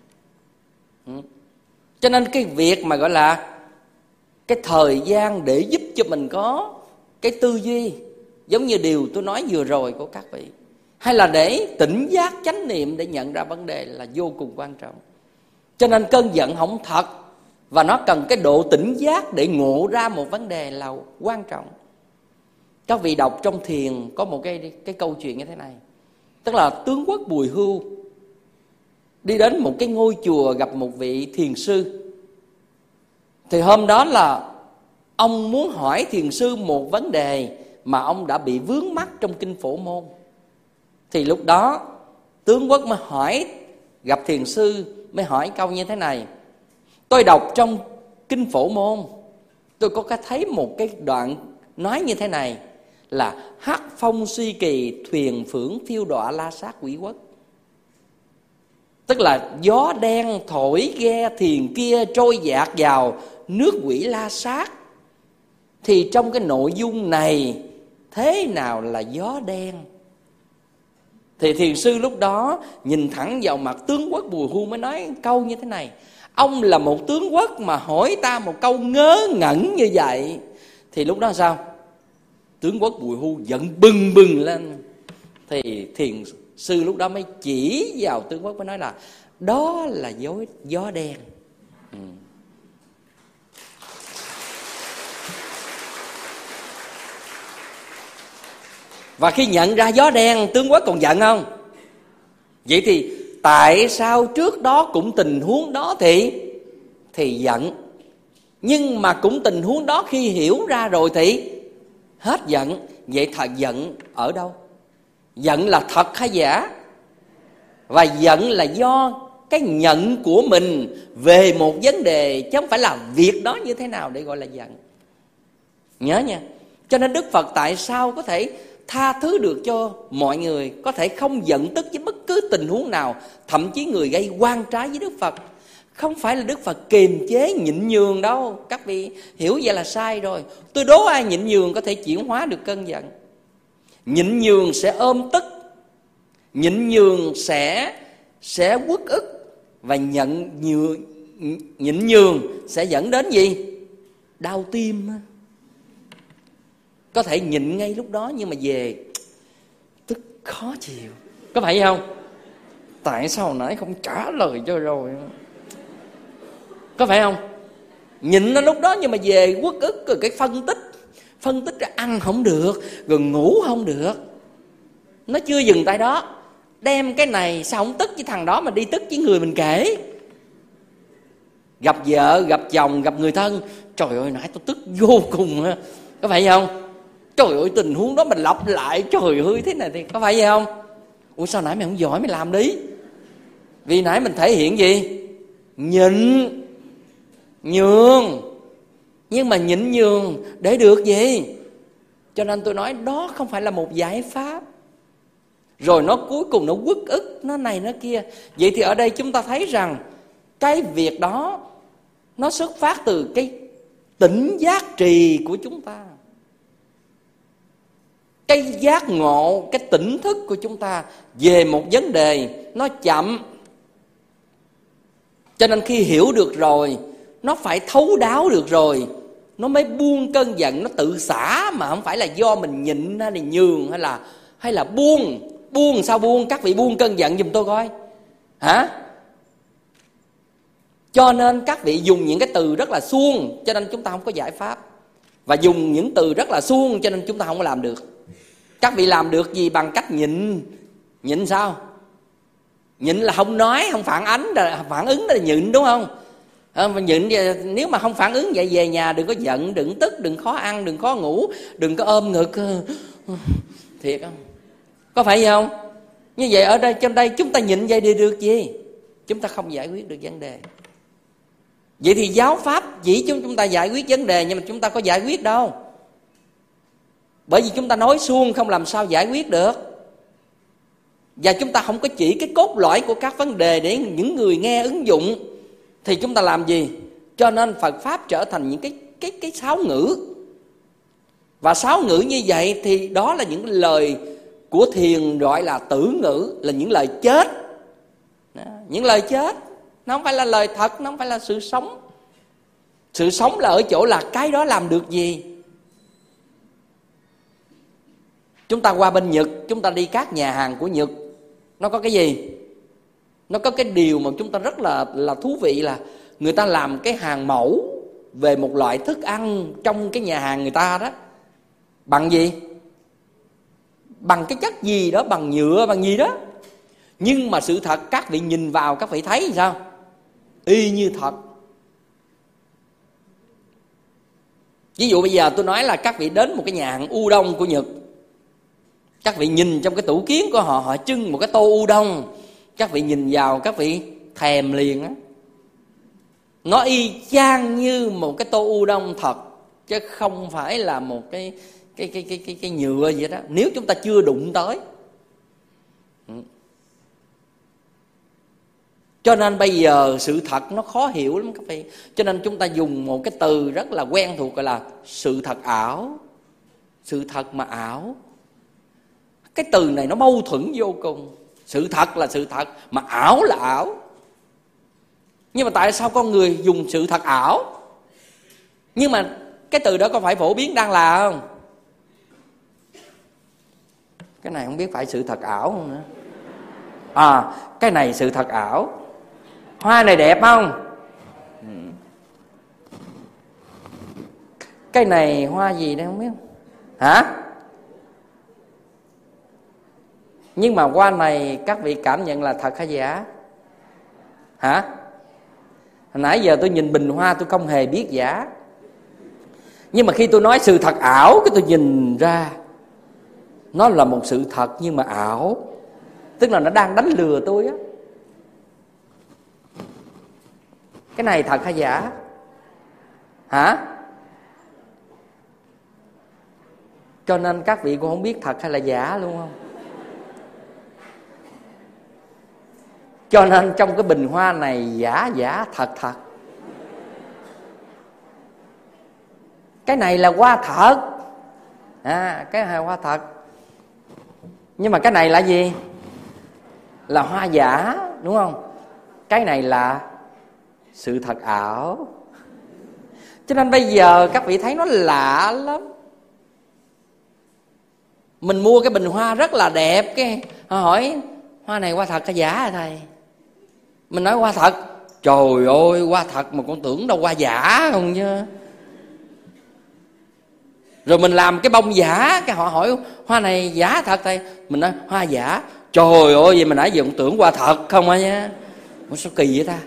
[SPEAKER 2] Cho nên cái việc mà gọi là cái thời gian để giúp cho mình có cái tư duy, giống như điều tôi nói vừa rồi của các vị, hay là để tỉnh giác chánh niệm để nhận ra vấn đề là vô cùng quan trọng. Cho nên cơn giận không thật, và nó cần cái độ tỉnh giác để ngộ ra một vấn đề là quan trọng. Các vị đọc trong thiền có một cái, cái câu chuyện như thế này. Tức là tướng quốc Bùi Hưu đi đến một cái ngôi chùa gặp một vị thiền sư. Thì hôm đó là ông muốn hỏi thiền sư một vấn đề mà ông đã bị vướng mắc trong kinh Phổ Môn. Thì lúc đó tướng quốc mới hỏi, gặp thiền sư mới hỏi câu như thế này: tôi đọc trong kinh Phổ Môn, tôi có cái thấy một cái đoạn nói như thế này là hắc phong suy kỳ, thuyền phưởng phiêu đọa la sát quỷ quốc. Tức là gió đen thổi ghe thuyền kia trôi dạt vào nước quỷ la sát. Thì trong cái nội dung này, thế nào là gió đen? Thì thiền sư lúc đó nhìn thẳng vào mặt tướng quốc Bùi Hưu mới nói câu như thế này: ông là một tướng quốc mà hỏi ta một câu ngớ ngẩn như vậy. Thì lúc đó sao? Tướng quốc Bùi Hưu giận bừng bừng lên. Thì thiền sư lúc đó mới chỉ vào tướng quốc mới nói là đó là gió, gió đen. Ừ. Và khi nhận ra gió đen, tướng quốc còn giận không? Vậy thì tại sao trước đó cũng tình huống đó thì thì giận, nhưng mà cũng tình huống đó khi hiểu ra rồi thì hết giận? Vậy thật giận ở đâu? Giận là thật hay giả? Và giận là do cái nhận của mình về một vấn đề, chứ không phải là việc đó như thế nào để gọi là giận. Nhớ nha. Cho nên Đức Phật tại sao có thể tha thứ được cho mọi người, có thể không giận tức với bất cứ tình huống nào, thậm chí người gây oan trái với Đức Phật. Không phải là Đức Phật kiềm chế nhịn nhường đâu. Các vị hiểu vậy là sai rồi. Tôi đố ai nhịn nhường có thể chuyển hóa được cơn giận. Nhịn nhường sẽ ôm tức, nhịn nhường sẽ sẽ uất ức, và nhận nhường, nhịn nhường sẽ dẫn đến gì? Đau tim. Có thể nhịn ngay lúc đó nhưng mà về tức khó chịu. Có phải không? Tại sao hồi nãy không trả lời cho rồi? Có phải không? Nhịn nó lúc đó nhưng mà về uất ức, rồi cái phân tích Phân tích ra ăn không được, rồi ngủ không được. Nó chưa dừng tại đó. Đem cái này sao không tức với thằng đó mà đi tức với người mình kể. Gặp vợ, gặp chồng, gặp người thân, trời ơi nãy tôi tức vô cùng. Có phải không? Trời ơi tình huống đó mình lặp lại, trời ơi thế này thì có phải vậy không? Ủa sao nãy mày không giỏi mày làm đi? Vì nãy mình thể hiện gì? Nhịn nhường. Nhưng mà nhịn nhường để được gì? Cho nên tôi nói đó không phải là một giải pháp.
[SPEAKER 3] rồi nó cuối cùng nó uất ức, nó này nó kia. Vậy thì ở đây chúng ta thấy rằng cái việc đó nó xuất phát từ cái tỉnh giác trì của chúng ta, cái giác ngộ, cái tỉnh thức của chúng ta về một vấn đề nó chậm. Cho nên khi hiểu được rồi, nó phải thấu đáo được rồi, nó mới buông cơn giận, nó tự xả, mà không phải là do mình nhịn hay là nhường hay là hay là buông. Buông sao buông? Các vị buông cơn giận giùm tôi coi. Hả? Cho nên các vị dùng những cái từ rất là suông, cho nên chúng ta không có giải pháp. Và dùng những từ rất là suông, cho nên chúng ta không có làm được. Các vị làm được gì bằng cách nhịn? Nhịn sao? Nhịn là không nói, không phản ánh, phản ứng đó là nhịn, đúng không? À, mà nhịn, nếu mà không phản ứng vậy về nhà đừng có giận, đừng tức, đừng khó ăn, đừng khó ngủ, đừng có ôm ngực. Thiệt không? Có phải vậy không? Như vậy ở đây, trong đây chúng ta nhịn vậy để được gì? Chúng ta không giải quyết được vấn đề. Vậy thì giáo pháp chỉ cho chúng ta giải quyết vấn đề, nhưng mà chúng ta có giải quyết đâu. Bởi vì chúng ta nói suông không làm sao giải quyết được. Và chúng ta không có chỉ cái cốt lõi của các vấn đề để những người nghe ứng dụng, thì chúng ta làm gì? Cho nên Phật Pháp trở thành những cái, cái, cái sáo ngữ. Và sáo ngữ như vậy thì đó là những lời của thiền gọi là tử ngữ, là những lời chết. Đó, những lời chết. Nó không phải là lời thật, nó không phải là sự sống. Sự sống là ở chỗ là cái đó làm được gì. Chúng ta qua bên Nhật, chúng ta đi các nhà hàng của Nhật, nó có cái gì? Nó có cái điều mà chúng ta rất là, là thú vị là người ta làm cái hàng mẫu về một loại thức ăn trong cái nhà hàng người ta đó. Bằng gì? Bằng cái chất gì đó, bằng nhựa, bằng gì đó. Nhưng mà sự thật các vị nhìn vào các vị thấy sao? Y như thật. Ví dụ bây giờ tôi nói là các vị đến một cái nhà hàng udon của Nhật, các vị nhìn trong cái tủ kiến của họ, họ trưng một cái tô udon, các vị nhìn vào các vị thèm liền á. Nó y chang như một cái tô udon thật, chứ không phải là một cái cái cái cái cái, cái nhựa vậy đó. Nếu chúng ta chưa đụng tới. Cho nên bây giờ sự thật nó khó hiểu lắm các vị. Cho nên chúng ta dùng một cái từ rất là quen thuộc gọi là sự thật ảo. Sự thật mà ảo. Cái từ này nó mâu thuẫn vô cùng. Sự thật là sự thật, mà ảo là ảo. Nhưng mà tại sao con người dùng sự thật ảo? Nhưng mà cái từ đó có phải phổ biến đang là không? Cái này không biết phải sự thật ảo không nữa. À, cái này sự thật ảo. Hoa này đẹp không? Cái này hoa gì đây không biết. Hả? Nhưng mà hoa này các vị cảm nhận là thật hay giả? Hả? Hồi nãy giờ tôi nhìn bình hoa tôi không hề biết giả. Nhưng mà khi tôi nói sự thật ảo, cái tôi nhìn ra nó là một sự thật nhưng mà ảo. Tức là nó đang đánh lừa tôi á. Cái này thật hay giả? Hả? Cho nên các vị cũng không biết thật hay là giả luôn không? Cho nên trong cái bình hoa này giả giả thật thật. Cái này là hoa thật. À, cái này là hoa thật. Nhưng mà cái này là gì? Là hoa giả, đúng không? Cái này là sự thật ảo. Cho nên bây giờ các vị thấy nó lạ lắm. Mình mua cái bình hoa rất là đẹp, cái họ hỏi hoa này hoa thật hay giả hả thầy? Mình nói hoa thật. Trời ơi, hoa thật mà con tưởng đâu hoa giả không chứ. Rồi mình làm cái bông giả, cái họ hỏi hoa này giả thật thầy? Mình nói hoa giả. Trời ơi, vậy mà nãy giờ con tưởng hoa thật không á nha. Ủa sao kỳ vậy ta?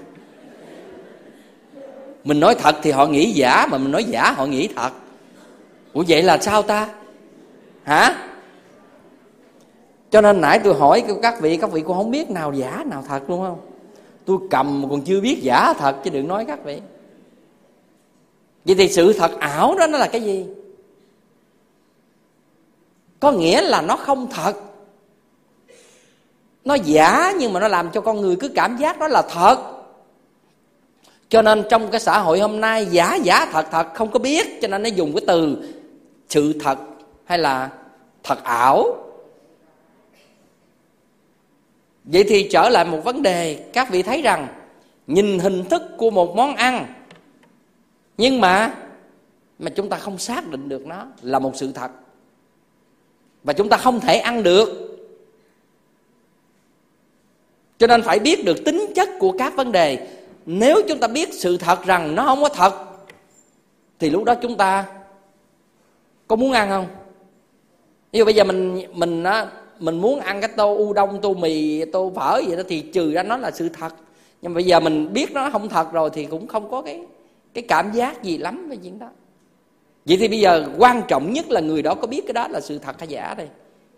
[SPEAKER 3] Mình nói thật thì họ nghĩ giả, mà mình nói giả họ nghĩ thật. Ủa vậy là sao ta? Hả? Cho nên nãy tôi hỏi các vị, các vị cũng không biết nào giả nào thật luôn không? Tôi cầm mà còn chưa biết giả thật chứ đừng nói các vị. Vậy thì sự thật ảo đó nó là cái gì? Có nghĩa là nó không thật. Nó giả nhưng mà nó làm cho con người cứ cảm giác đó là thật. Cho nên trong cái xã hội hôm nay giả giả thật thật không có biết, cho nên nó dùng cái từ sự thật hay là thật ảo. Vậy thì trở lại một vấn đề, các vị thấy rằng nhìn hình thức của một món ăn, nhưng mà mà chúng ta không xác định được nó là một sự thật, và chúng ta không thể ăn được. Cho nên phải biết được tính chất của các vấn đề. Nếu chúng ta biết sự thật rằng nó không có thật, thì lúc đó chúng ta có muốn ăn không? Ví dụ bây giờ mình mình mình muốn ăn cái tô u đông, tô mì, tô phở gì đó, thì trừ ra nó là sự thật. Nhưng mà bây giờ mình biết nó không thật rồi thì cũng không có cái cái cảm giác gì lắm về chuyện đó. Vậy thì bây giờ quan trọng nhất là người đó có biết cái đó là sự thật hay giả đây.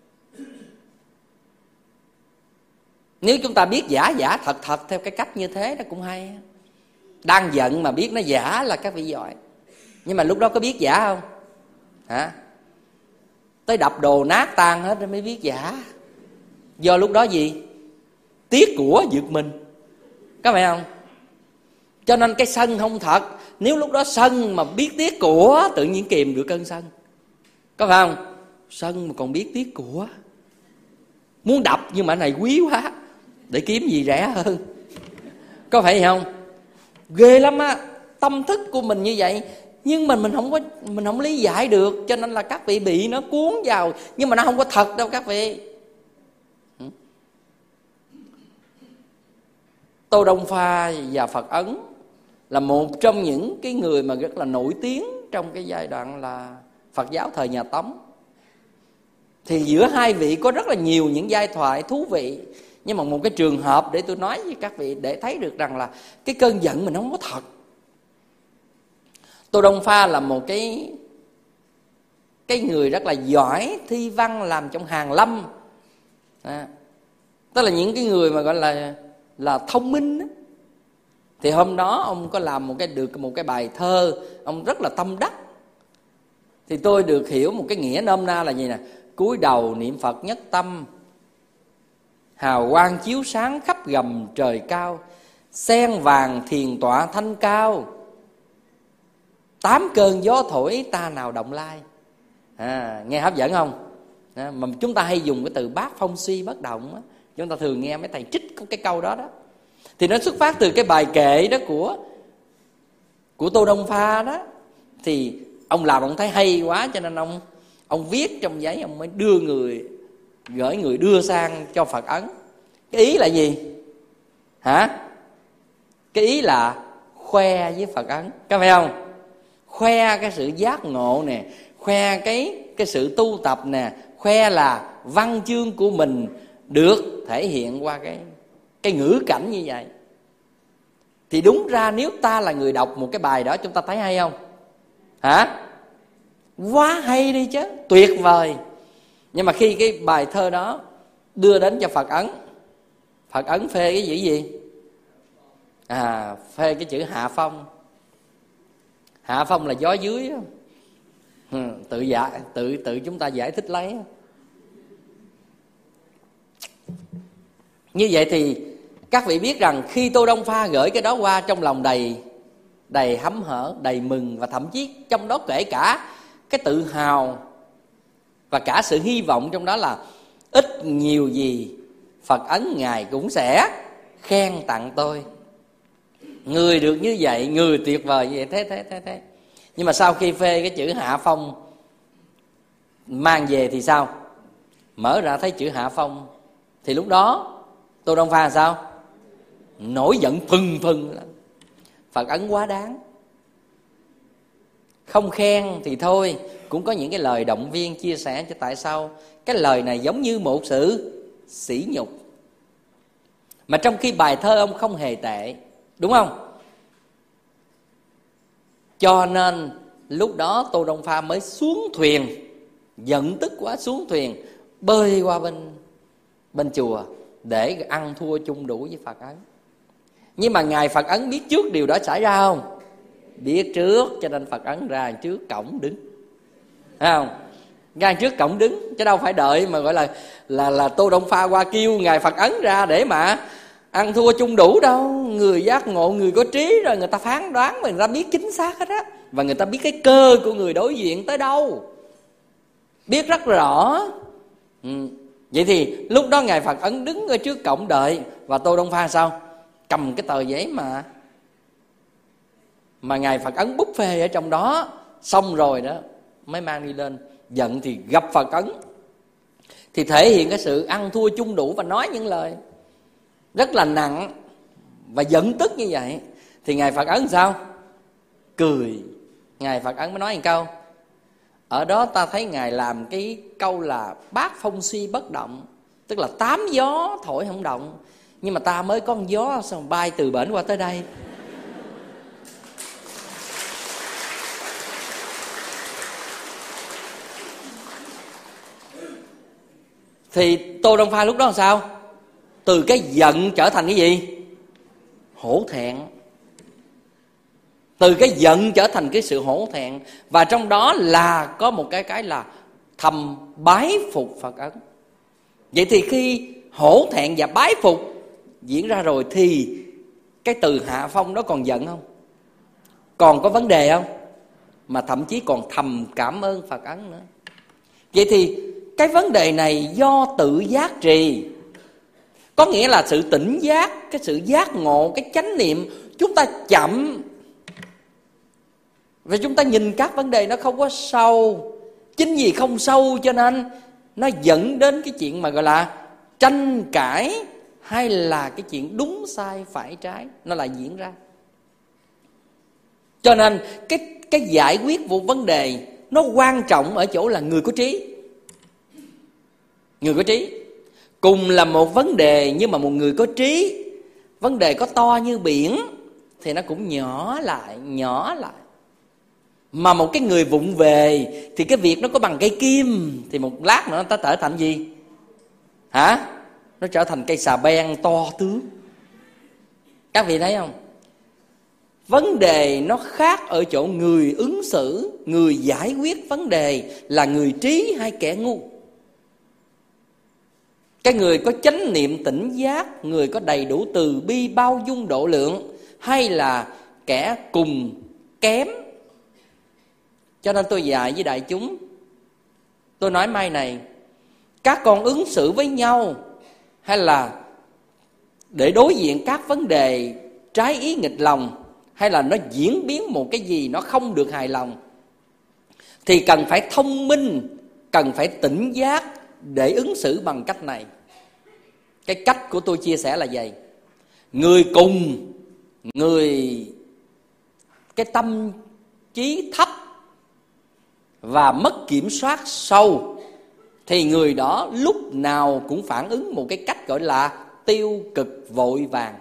[SPEAKER 3] Nếu chúng ta biết giả giả thật thật theo cái cách như thế nó cũng hay. Đang giận mà biết nó giả là các vị giỏi. Nhưng mà lúc đó có biết giả không? Hả? Tới đập đồ nát tan hết rồi mới biết giả. Do lúc đó gì? Tiếc của giật mình. Có phải không? Cho nên cái sân không thật. Nếu lúc đó sân mà biết tiếc của, tự nhiên kìm được cơn sân. Có phải không? Sân mà còn biết tiếc của, muốn đập nhưng mà này quý quá, để kiếm gì rẻ hơn. Có phải không? Ghê lắm á. Tâm thức của mình như vậy, nhưng mình mình không có mình không lý giải được, cho nên là các vị bị nó cuốn vào, nhưng mà nó không có thật đâu các vị. Tô Đông Pha và Phật Ấn là một trong những cái người mà rất là nổi tiếng trong cái giai đoạn là Phật giáo thời nhà Tống. Thì giữa hai vị có rất là nhiều những giai thoại thú vị. Nhưng mà một cái trường hợp để tôi nói với các vị để thấy được rằng là cái cơn giận mình không có thật. Tô Đông Pha là một cái cái người rất là giỏi thi văn, làm trong Hàn Lâm. À, tức là những cái người mà gọi là là thông minh đó. Thì hôm đó ông có làm một cái được một cái bài thơ, ông rất là tâm đắc. Thì tôi được hiểu một cái nghĩa nôm na là gì nè: cúi đầu niệm Phật nhất tâm, hào quang chiếu sáng khắp gầm trời cao, sen vàng thiền tọa thanh cao, tám cơn gió thổi ta nào động lai. À, nghe hấp dẫn không? À, mà chúng ta hay dùng cái từ bát phong suy bất động á. Chúng ta thường nghe mấy thầy trích cái câu đó đó. Thì nó xuất phát từ cái bài kệ đó của của Tô Đông Pha đó. Thì ông làm ông thấy hay quá, cho nên ông ông viết trong giấy, ông mới đưa người gửi người đưa sang cho Phật Ấn. Cái ý là gì? Hả? Cái ý là khoe với Phật Ấn, có phải không? Khoe cái sự giác ngộ nè, khoe cái cái sự tu tập nè, khoe là văn chương của mình được thể hiện qua cái cái ngữ cảnh như vậy. Thì đúng ra nếu ta là người đọc một cái bài đó, chúng ta thấy hay không? Hả? Quá hay đi chứ, tuyệt vời. Nhưng mà khi cái bài thơ đó đưa đến cho Phật Ấn, Phật Ấn phê cái chữ gì? À, phê cái chữ hạ phong. Hạ phong là gió dưới. Ừ, tự giải tự tự chúng ta giải thích lấy. Như vậy thì các vị biết rằng khi Tô Đông Pha gửi cái đó qua, trong lòng đầy đầy hấm hở, đầy mừng, và thậm chí trong đó kể cả cái tự hào và cả sự hy vọng trong đó là ít nhiều gì Phật Ấn Ngài cũng sẽ khen tặng tôi. Người được như vậy, người tuyệt vời như vậy, thế thế thế thế. Nhưng mà sau khi phê cái chữ hạ phong mang về thì sao? Mở ra thấy chữ hạ phong, thì lúc đó Tô Đông Pha sao? Nổi giận phừng phừng lắm. Phật Ấn quá đáng. Không khen thì thôi, cũng có những cái lời động viên chia sẻ cho tại sao cái lời này giống như một sự sỉ nhục. Mà trong khi bài thơ ông không hề tệ, đúng không? Cho nên lúc đó Tô Đông Pha mới xuống thuyền, giận tức quá xuống thuyền, bơi qua bên bên chùa để ăn thua chung đủ với Phật Ấn. Nhưng mà Ngài Phật Ấn biết trước điều đó xảy ra không? Biết trước, cho nên Phật Ấn ra trước cổng đứng, thấy không? ngay trước cổng đứng, chứ đâu phải đợi mà gọi là là là Tô Đông Pha qua kêu ngài Phật Ấn ra để mà ăn thua chung đủ đâu. Người giác ngộ, người có trí rồi người ta phán đoán mà người ta biết chính xác hết á, và người ta biết cái cơ của người đối diện tới đâu, biết rất rõ. Ừ. Vậy thì lúc đó ngài Phật Ấn đứng ở trước cổng đợi, và Tô Đông Pha sao? Cầm cái tờ giấy mà mà ngài Phật Ấn búp phê ở trong đó, xong rồi đó mới mang đi lên. Giận thì gặp Phật Ấn, thì thể hiện cái sự ăn thua chung đủ và nói những lời rất là nặng và giận tức như vậy. Thì ngài Phật Ấn sao? Cười. Ngài Phật Ấn mới nói một câu: ở đó ta thấy ngài làm cái câu là bát phong suy bất động, tức là tám gió thổi không động, nhưng mà ta mới có con gió sao bay từ bển qua tới đây. Thì Tô Đông Pha lúc đó làm sao? Từ cái giận trở thành cái gì? Hổ thẹn. Từ cái giận trở thành cái sự hổ thẹn. Và trong đó là có một cái cái là thầm bái phục Phật Ấn. Vậy thì khi hổ thẹn và bái phục diễn ra rồi, thì cái từ hạ phong đó còn giận không? Còn có vấn đề không? Mà thậm chí còn thầm cảm ơn Phật Ấn nữa. Vậy thì cái vấn đề này do tự giác trì, có nghĩa là sự tỉnh giác, cái sự giác ngộ, cái chánh niệm chúng ta chậm, và chúng ta nhìn các vấn đề nó không có sâu. Chính vì không sâu cho nên nó dẫn đến cái chuyện mà gọi là tranh cãi, hay là cái chuyện đúng sai phải trái nó lại diễn ra. Cho nên cái, cái giải quyết một vấn đề nó quan trọng ở chỗ là người có trí. Người có trí. Cùng là một vấn đề, nhưng mà một người có trí, vấn đề có to như biển thì nó cũng nhỏ lại, nhỏ lại. Mà một cái người vụng về thì cái việc nó có bằng cây kim, thì một lát nữa nó trở thành gì? Hả? Nó trở thành cây xà beng to tướng. Các vị thấy không? Vấn đề nó khác ở chỗ người ứng xử, người giải quyết vấn đề là người trí hay kẻ ngu. Cái người có chánh niệm tỉnh giác, người có đầy đủ từ bi bao dung độ lượng, hay là kẻ cùng kém. Cho nên tôi dạy với đại chúng, tôi nói mai này, các con ứng xử với nhau hay là để đối diện các vấn đề trái ý nghịch lòng, hay là nó diễn biến một cái gì nó không được hài lòng, thì cần phải thông minh, cần phải tỉnh giác để ứng xử bằng cách này. Cái cách của tôi chia sẻ là vậy. Người cùng, người cái tâm trí thấp và mất kiểm soát sâu, thì người đó lúc nào cũng phản ứng một cái cách gọi là tiêu cực vội vàng.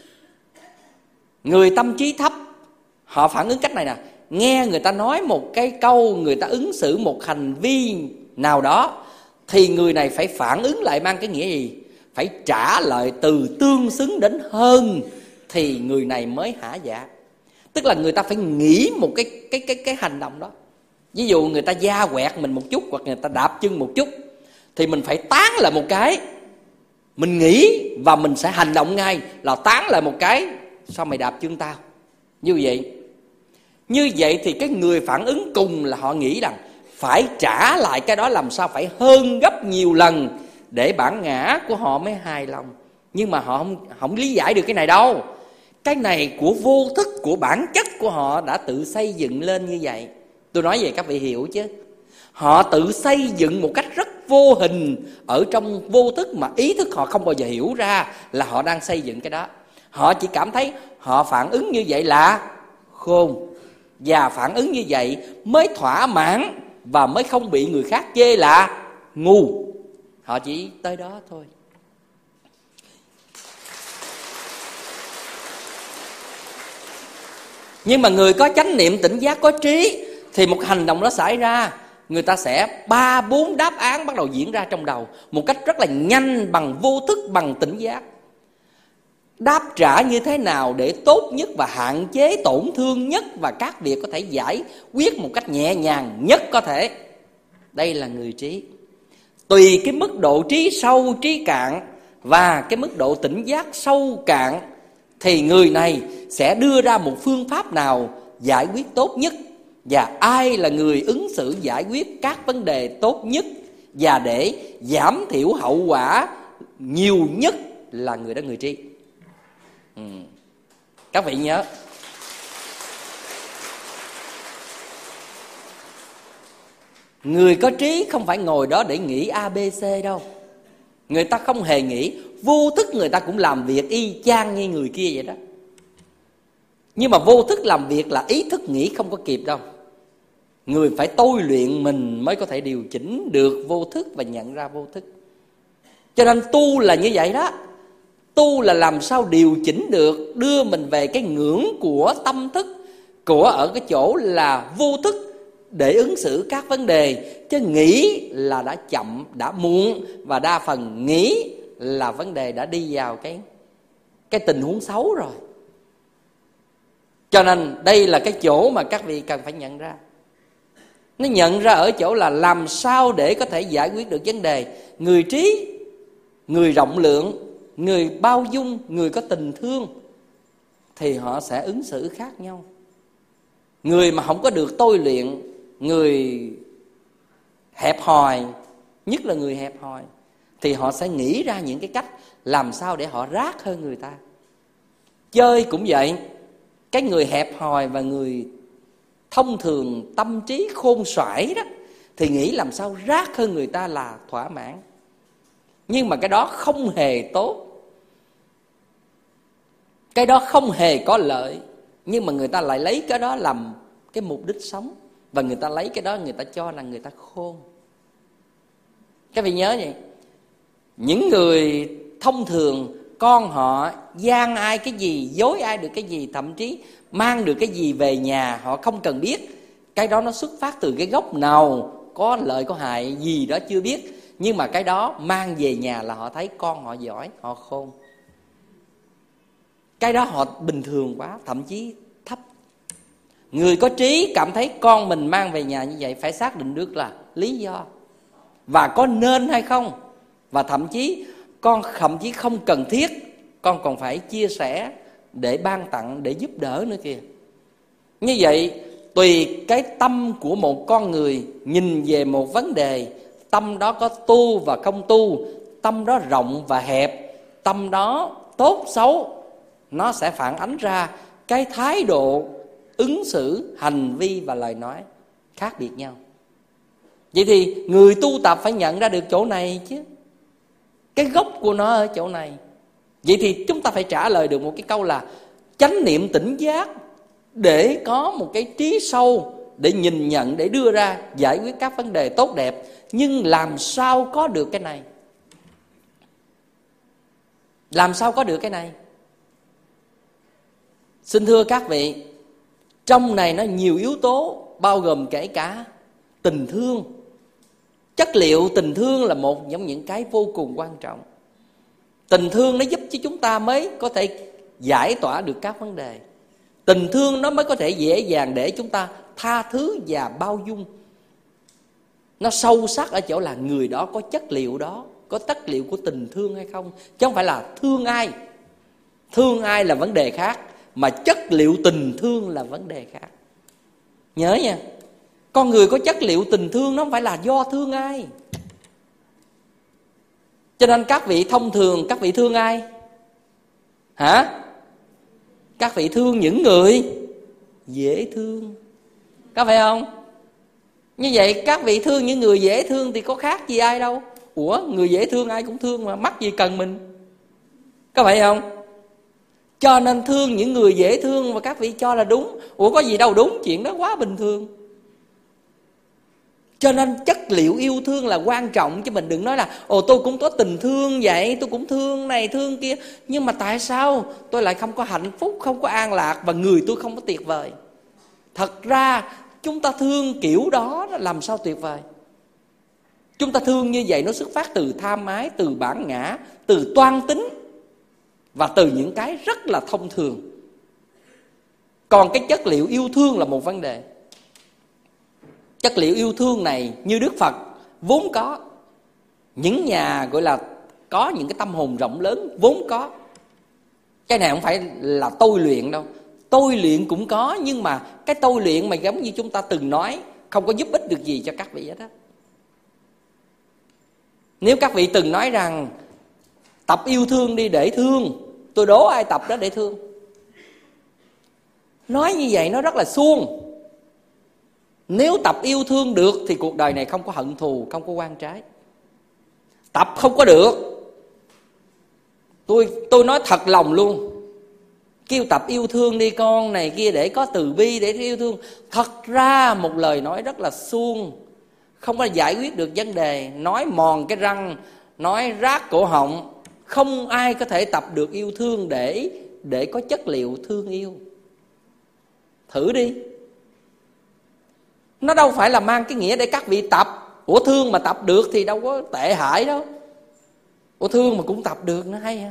[SPEAKER 3] Người tâm trí thấp họ phản ứng cách này nè. Nghe người ta nói một cái câu, người ta ứng xử một hành vi nào đó, thì người này phải phản ứng lại mang cái nghĩa gì? Phải trả lại từ tương xứng đến hơn, thì người này mới hả dạ. Tức là người ta phải nghĩ một cái cái cái cái hành động đó. Ví dụ người ta da quẹt mình một chút, hoặc người ta đạp chân một chút, thì mình phải tán lại một cái. Mình nghĩ và mình sẽ hành động ngay là tán lại một cái. Sao mày đạp chân tao? Như vậy. Như vậy thì cái người phản ứng cùng là họ nghĩ rằng phải trả lại cái đó làm sao phải hơn gấp nhiều lần, để bản ngã của họ mới hài lòng. Nhưng mà họ không, không lý giải được cái này đâu. Cái này của vô thức, của bản chất của họ đã tự xây dựng lên như vậy. Tôi nói vậy các vị hiểu chứ. Họ tự xây dựng một cách rất vô hình ở trong vô thức, mà ý thức họ không bao giờ hiểu ra là họ đang xây dựng cái đó. Họ chỉ cảm thấy họ phản ứng như vậy là khôn, và phản ứng như vậy mới thỏa mãn và mới không bị người khác chê là ngu. Họ chỉ tới đó thôi. Nhưng mà người có chánh niệm tỉnh giác, có trí, thì một hành động đó xảy ra, người ta sẽ ba bốn đáp án bắt đầu diễn ra trong đầu một cách rất là nhanh, bằng vô thức, bằng tỉnh giác. Đáp trả như thế nào để tốt nhất và hạn chế tổn thương nhất, và các việc có thể giải quyết một cách nhẹ nhàng nhất có thể. Đây là người trí. Tùy cái mức độ trí sâu, trí cạn và cái mức độ tỉnh giác sâu cạn thì người này sẽ đưa ra một phương pháp nào giải quyết tốt nhất. Và ai là người ứng xử giải quyết các vấn đề tốt nhất và để giảm thiểu hậu quả nhiều nhất là người đó người trí. ừ. Các vị nhớ, người có trí không phải ngồi đó để nghĩ a bê xê đâu. Người ta không hề nghĩ, vô thức người ta cũng làm việc y chang như người kia vậy đó. Nhưng mà vô thức làm việc là ý thức nghĩ không có kịp đâu. Người phải tôi luyện mình mới có thể điều chỉnh được vô thức và nhận ra vô thức. Cho nên tu là như vậy đó. Tu là làm sao điều chỉnh được, đưa mình về cái ngưỡng của tâm thức, của ở cái chỗ là vô thức để ứng xử các vấn đề. Chứ nghĩ là đã chậm, đã muộn, và đa phần nghĩ là vấn đề đã đi vào cái, cái tình huống xấu rồi. Cho nên đây là cái chỗ mà các vị cần phải nhận ra. Nó nhận ra ở chỗ là làm sao để có thể giải quyết được vấn đề. Người trí, người rộng lượng, người bao dung, người có tình thương thì họ sẽ ứng xử khác nhau. Người mà không có được tôi luyện, người hẹp hòi, nhất là người hẹp hòi, thì họ sẽ nghĩ ra những cái cách làm sao để họ rác hơn người ta. Chơi cũng vậy. Cái người hẹp hòi và người thông thường tâm trí khôn xoải đó thì nghĩ làm sao rác hơn người ta là thỏa mãn. Nhưng mà cái đó không hề tốt, cái đó không hề có lợi. Nhưng mà người ta lại lấy cái đó làm cái mục đích sống, và người ta lấy cái đó người ta cho là người ta khôn. Các vị nhớ vậy. Những người thông thường, con họ gian ai cái gì, dối ai được cái gì, thậm chí mang được cái gì về nhà họ không cần biết. Cái đó nó xuất phát từ cái gốc nào, có lợi có hại gì đó chưa biết. Nhưng mà cái đó mang về nhà là họ thấy con họ giỏi, họ khôn. Cái đó họ bình thường quá, thậm chí thấp. Người có trí cảm thấy con mình mang về nhà như vậy phải xác định được là lý do và có nên hay không. Và thậm chí con thậm chí không cần thiết, con còn phải chia sẻ để ban tặng, để giúp đỡ nữa kìa. Như vậy tùy cái tâm của một con người nhìn về một vấn đề, tâm đó có tu và không tu, tâm đó rộng và hẹp, tâm đó tốt xấu, nó sẽ phản ánh ra cái thái độ ứng xử, hành vi và lời nói khác biệt nhau. Vậy thì người tu tập phải nhận ra được chỗ này chứ. Cái gốc của nó ở chỗ này. Vậy thì chúng ta phải trả lời được một cái câu là chánh niệm tỉnh giác, để có một cái trí sâu để nhìn nhận, để đưa ra giải quyết các vấn đề tốt đẹp. Nhưng làm sao có được cái này? Làm sao có được cái này? Xin thưa các vị, trong này nó nhiều yếu tố, bao gồm kể cả tình thương. Chất liệu tình thương là một trong những cái vô cùng quan trọng. Tình thương nó giúp cho chúng ta mới có thể giải tỏa được các vấn đề. Tình thương nó mới có thể dễ dàng để chúng ta tha thứ và bao dung. Nó sâu sắc ở chỗ là người đó có chất liệu đó, có chất liệu của tình thương hay không. Chứ không phải là thương ai. Thương ai là vấn đề khác, mà chất liệu tình thương là vấn đề khác. Nhớ nha, con người có chất liệu tình thương nó không phải là do thương ai. Cho nên các vị thông thường, các vị thương ai? Hả? Các vị thương những người dễ thương, có phải không? Như vậy các vị thương những người dễ thương thì có khác gì ai đâu. Ủa, người dễ thương ai cũng thương mà, mắc gì cần mình, có phải không? Cho nên thương những người dễ thương và các vị cho là đúng. Ủa, có gì đâu đúng, chuyện đó quá bình thường. Cho nên chất liệu yêu thương là quan trọng. Chứ mình đừng nói là ồ tôi cũng có tình thương vậy, tôi cũng thương này thương kia, nhưng mà tại sao tôi lại không có hạnh phúc, không có an lạc, và người tôi không có tuyệt vời? Thật ra chúng ta thương kiểu đó làm sao tuyệt vời? Chúng ta thương như vậy nó xuất phát từ tham ái, từ bản ngã, từ toan tính, và từ những cái rất là thông thường. Còn cái chất liệu yêu thương là một vấn đề. Chất liệu yêu thương này như Đức Phật vốn có. Những nhà gọi là có những cái tâm hồn rộng lớn vốn có. Cái này không phải là tôi luyện đâu. Tôi luyện cũng có, nhưng mà cái tôi luyện mà giống như chúng ta từng nói, không có giúp ích được gì cho các vị hết á. Nếu các vị từng nói rằng tập yêu thương đi để thương, tôi đố ai tập đó để thương. Nói như vậy nó rất là suông. Nếu tập yêu thương được thì cuộc đời này không có hận thù, không có oan trái. Tập không có được. Tôi tôi nói thật lòng luôn. Kêu tập yêu thương đi con này kia để có từ bi, để yêu thương. Thật ra một lời nói rất là suông, không có giải quyết được vấn đề. Nói mòn cái răng, nói rát cổ họng. Không ai có thể tập được yêu thương để, để có chất liệu thương yêu. Thử đi. Nó đâu phải là mang cái nghĩa để các vị tập. Ủa thương mà tập được thì đâu có tệ hại đâu. Ủa thương mà cũng tập được nó hay ha.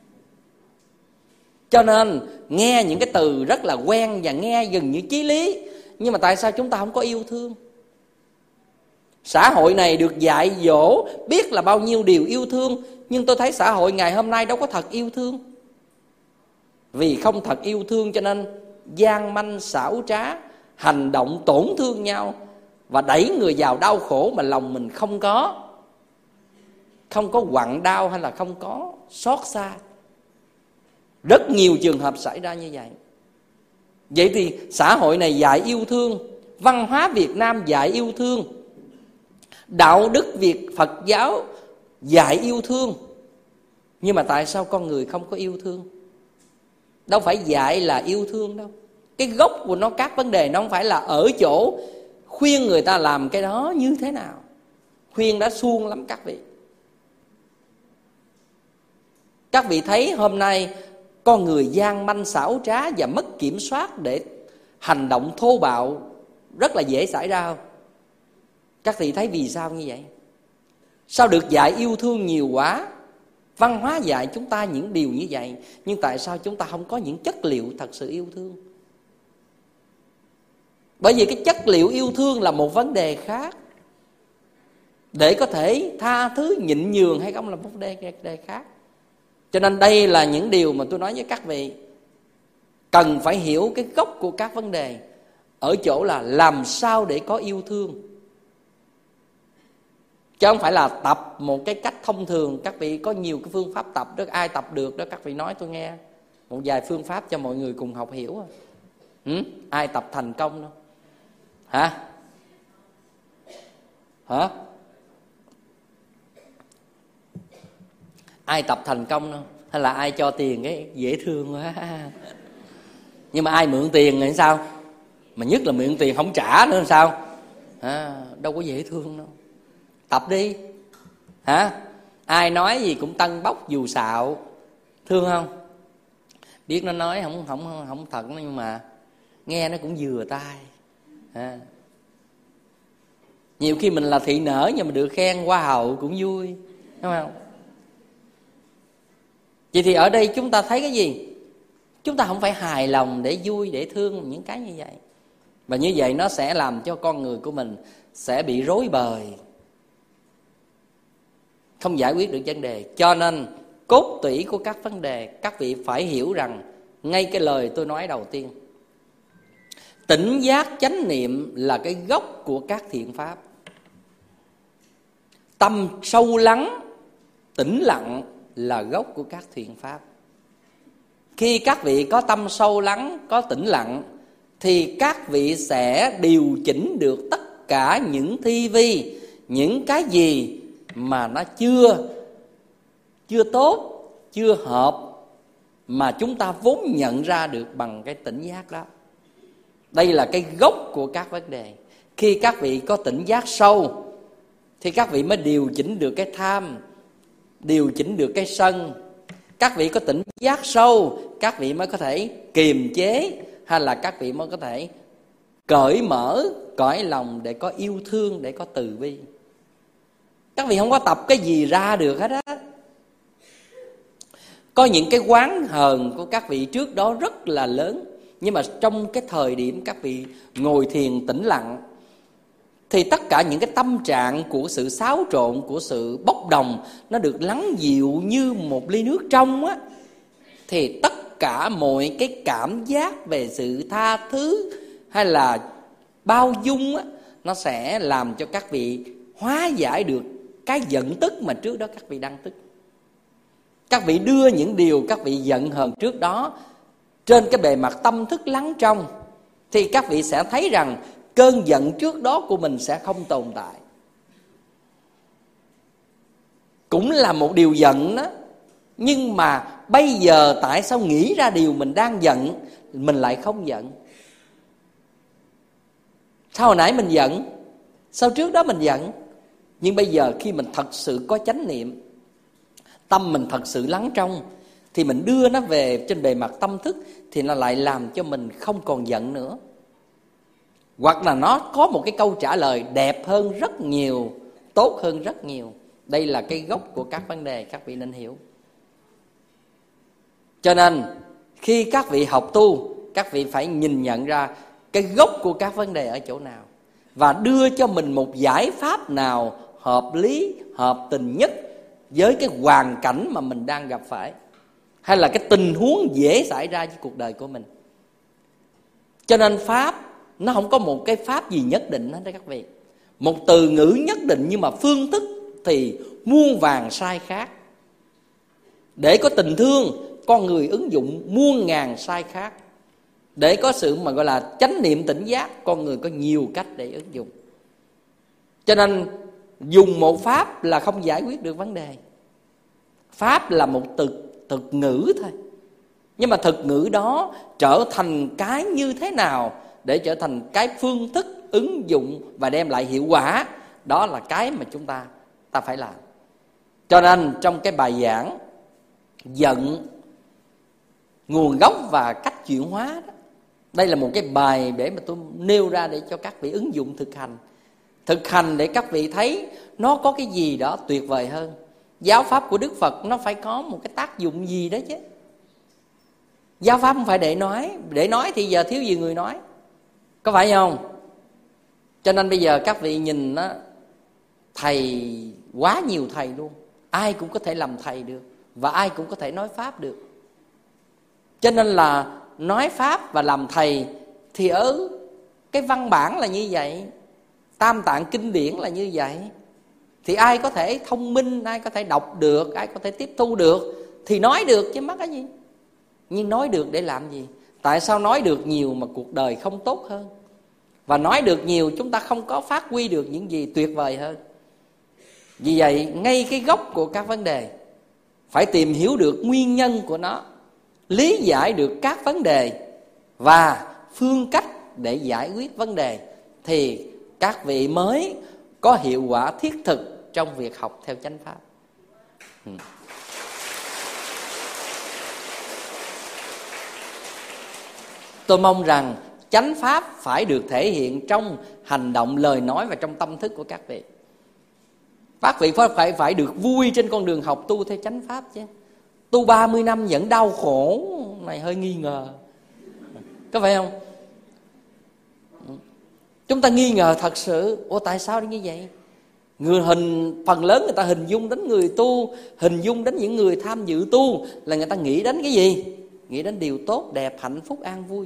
[SPEAKER 3] Cho nên nghe những cái từ rất là quen và nghe gần như chí lý, nhưng mà tại sao chúng ta không có yêu thương? Xã hội này được dạy dỗ biết là bao nhiêu điều yêu thương, nhưng tôi thấy xã hội ngày hôm nay đâu có thật yêu thương. Vì không thật yêu thương cho nên gian manh xảo trá, hành động tổn thương nhau và đẩy người vào đau khổ mà lòng mình không có. Không có quặn đau hay là không có xót xa. Rất nhiều trường hợp xảy ra như vậy. Vậy thì xã hội này dạy yêu thương, văn hóa Việt Nam dạy yêu thương, đạo đức Việt Phật giáo dạy yêu thương. Nhưng mà tại sao con người không có yêu thương? Đâu phải dạy là yêu thương đâu. Cái gốc của nó, các vấn đề nó không phải là ở chỗ khuyên người ta làm cái đó như thế nào. Khuyên đã suông lắm các vị. Các vị thấy hôm nay con người gian manh xảo trá và mất kiểm soát để hành động thô bạo rất là dễ xảy ra không? Các vị thấy vì sao như vậy? Sao được dạy yêu thương nhiều quá? Văn hóa dạy chúng ta những điều như vậy, nhưng tại sao chúng ta không có những chất liệu thật sự yêu thương? Bởi vì cái chất liệu yêu thương là một vấn đề khác. Để có thể tha thứ nhịn nhường hay không là một vấn đề, vấn đề khác. Cho nên đây là những điều mà tôi nói với các vị. Cần phải hiểu cái gốc của các vấn đề, ở chỗ là làm sao để có yêu thương. Chứ không phải là tập một cái cách thông thường. Các vị có nhiều cái phương pháp tập đó, ai tập được đó các vị nói tôi nghe. Một vài phương pháp cho mọi người cùng học hiểu. Ừ? Ai tập thành công đâu? Hả? Hả? Ai tập thành công đâu? Hay là ai cho tiền cái dễ thương quá? Nhưng mà ai mượn tiền thì sao? Mà nhất là mượn tiền không trả nữa làm sao? À, đâu có dễ thương đâu. Tập đi. Hả? Ai nói gì cũng tân bốc dù xạo. Thương không? Biết nó nói không không không thật nhưng mà nghe nó cũng vừa tai. À. Nhiều khi mình là thị nở nhưng mà được khen hoa hậu cũng vui, đúng không? Vậy thì ở đây chúng ta thấy cái gì? Chúng ta không phải hài lòng để vui, để thương những cái như vậy. Và như vậy nó sẽ làm cho con người của mình sẽ bị rối bời, không giải quyết được vấn đề. Cho nên cốt tủy của các vấn đề, các vị phải hiểu rằng ngay cái lời tôi nói đầu tiên, tỉnh giác chánh niệm là cái gốc của các thiện pháp. Tâm sâu lắng, tĩnh lặng là gốc của các thiện pháp. Khi các vị có tâm sâu lắng, có tĩnh lặng, thì các vị sẽ điều chỉnh được tất cả những thi vi, những cái gì mà nó chưa chưa tốt, chưa hợp, mà chúng ta vốn nhận ra được bằng cái tỉnh giác đó. Đây là cái gốc của các vấn đề. Khi các vị có tỉnh giác sâu thì các vị mới điều chỉnh được cái tham, điều chỉnh được cái sân. Các vị có tỉnh giác sâu, các vị mới có thể kiềm chế, hay là các vị mới có thể cởi mở cõi lòng để có yêu thương, để có từ bi. Các vị không có tập cái gì ra được hết á. Có những cái oán hờn của các vị trước đó rất là lớn, nhưng mà trong cái thời điểm các vị ngồi thiền tĩnh lặng, thì tất cả những cái tâm trạng của sự xáo trộn, của sự bốc đồng, nó được lắng dịu như một ly nước trong á, thì tất cả mọi cái cảm giác về sự tha thứ hay là bao dung á, nó sẽ làm cho các vị hóa giải được cái giận tức mà trước đó các vị đang tức. Các vị đưa những điều các vị giận hờn trước đó trên cái bề mặt tâm thức lắng trong, thì các vị sẽ thấy rằng cơn giận trước đó của mình sẽ không tồn tại. Cũng là một điều giận đó, nhưng mà bây giờ tại sao nghĩ ra điều mình đang giận, mình lại không giận? Sao hồi nãy mình giận? Sao trước đó mình giận? Nhưng bây giờ khi mình thật sự có chánh niệm, tâm mình thật sự lắng trong, thì mình đưa nó về trên bề mặt tâm thức, thì nó lại làm cho mình không còn giận nữa. Hoặc là nó có một cái câu trả lời đẹp hơn rất nhiều, tốt hơn rất nhiều. Đây là cái gốc của các vấn đề các vị nên hiểu. Cho nên khi các vị học tu, các vị phải nhìn nhận ra cái gốc của các vấn đề ở chỗ nào, và đưa cho mình một giải pháp nào hợp lý, hợp tình nhất với cái hoàn cảnh mà mình đang gặp phải, hay là cái tình huống dễ xảy ra với cuộc đời của mình. Cho nên Pháp nó không có một cái pháp gì nhất định hết đó các vị. Một từ ngữ nhất định, nhưng mà phương thức thì muôn vàn sai khác. Để có tình thương, con người ứng dụng muôn ngàn sai khác. Để có sự mà gọi là chánh niệm tỉnh giác, con người có nhiều cách để ứng dụng. Cho nên dùng một pháp là không giải quyết được vấn đề. Pháp là một từ thực ngữ thôi. Nhưng mà thực ngữ đó trở thành cái như thế nào để trở thành cái phương thức ứng dụng và đem lại hiệu quả, đó là cái mà chúng ta ta phải làm. Cho nên trong cái bài giảng giận, nguồn gốc và cách chuyển hóa đó, đây là một cái bài để mà tôi nêu ra để cho các vị ứng dụng thực hành. Thực hành để các vị thấy nó có cái gì đó tuyệt vời hơn. Giáo pháp của Đức Phật nó phải có một cái tác dụng gì đó chứ. Giáo pháp không phải để nói. Để nói thì giờ thiếu gì người nói, có phải không? Cho nên bây giờ các vị nhìn đó, thầy quá nhiều thầy luôn. Ai cũng có thể làm thầy được, và ai cũng có thể nói pháp được. Cho nên là nói pháp và làm thầy thì ở cái văn bản là như vậy, tam tạng kinh điển là như vậy. Thì ai có thể thông minh, ai có thể đọc được, ai có thể tiếp thu được thì nói được chứ mắc cái gì. Nhưng nói được để làm gì? Tại sao nói được nhiều mà cuộc đời không tốt hơn? Và nói được nhiều chúng ta không có phát huy được những gì tuyệt vời hơn. Vì vậy ngay cái gốc của các vấn đề phải tìm hiểu được nguyên nhân của nó, lý giải được các vấn đề và phương cách để giải quyết vấn đề, thì các vị mới có hiệu quả thiết thực trong việc học theo chánh pháp. ừ. Tôi mong rằng chánh pháp phải được thể hiện trong hành động, lời nói và trong tâm thức của các vị. Các vị phải phải được vui trên con đường học tu theo chánh pháp chứ. Tu ba mươi năm vẫn đau khổ này hơi nghi ngờ, có phải không? Chúng ta nghi ngờ thật sự. Ủa tại sao như vậy? Người hình phần lớn người ta hình dung đến người tu, hình dung đến những người tham dự tu là người ta nghĩ đến cái gì? Nghĩ đến điều tốt đẹp, hạnh phúc, an vui.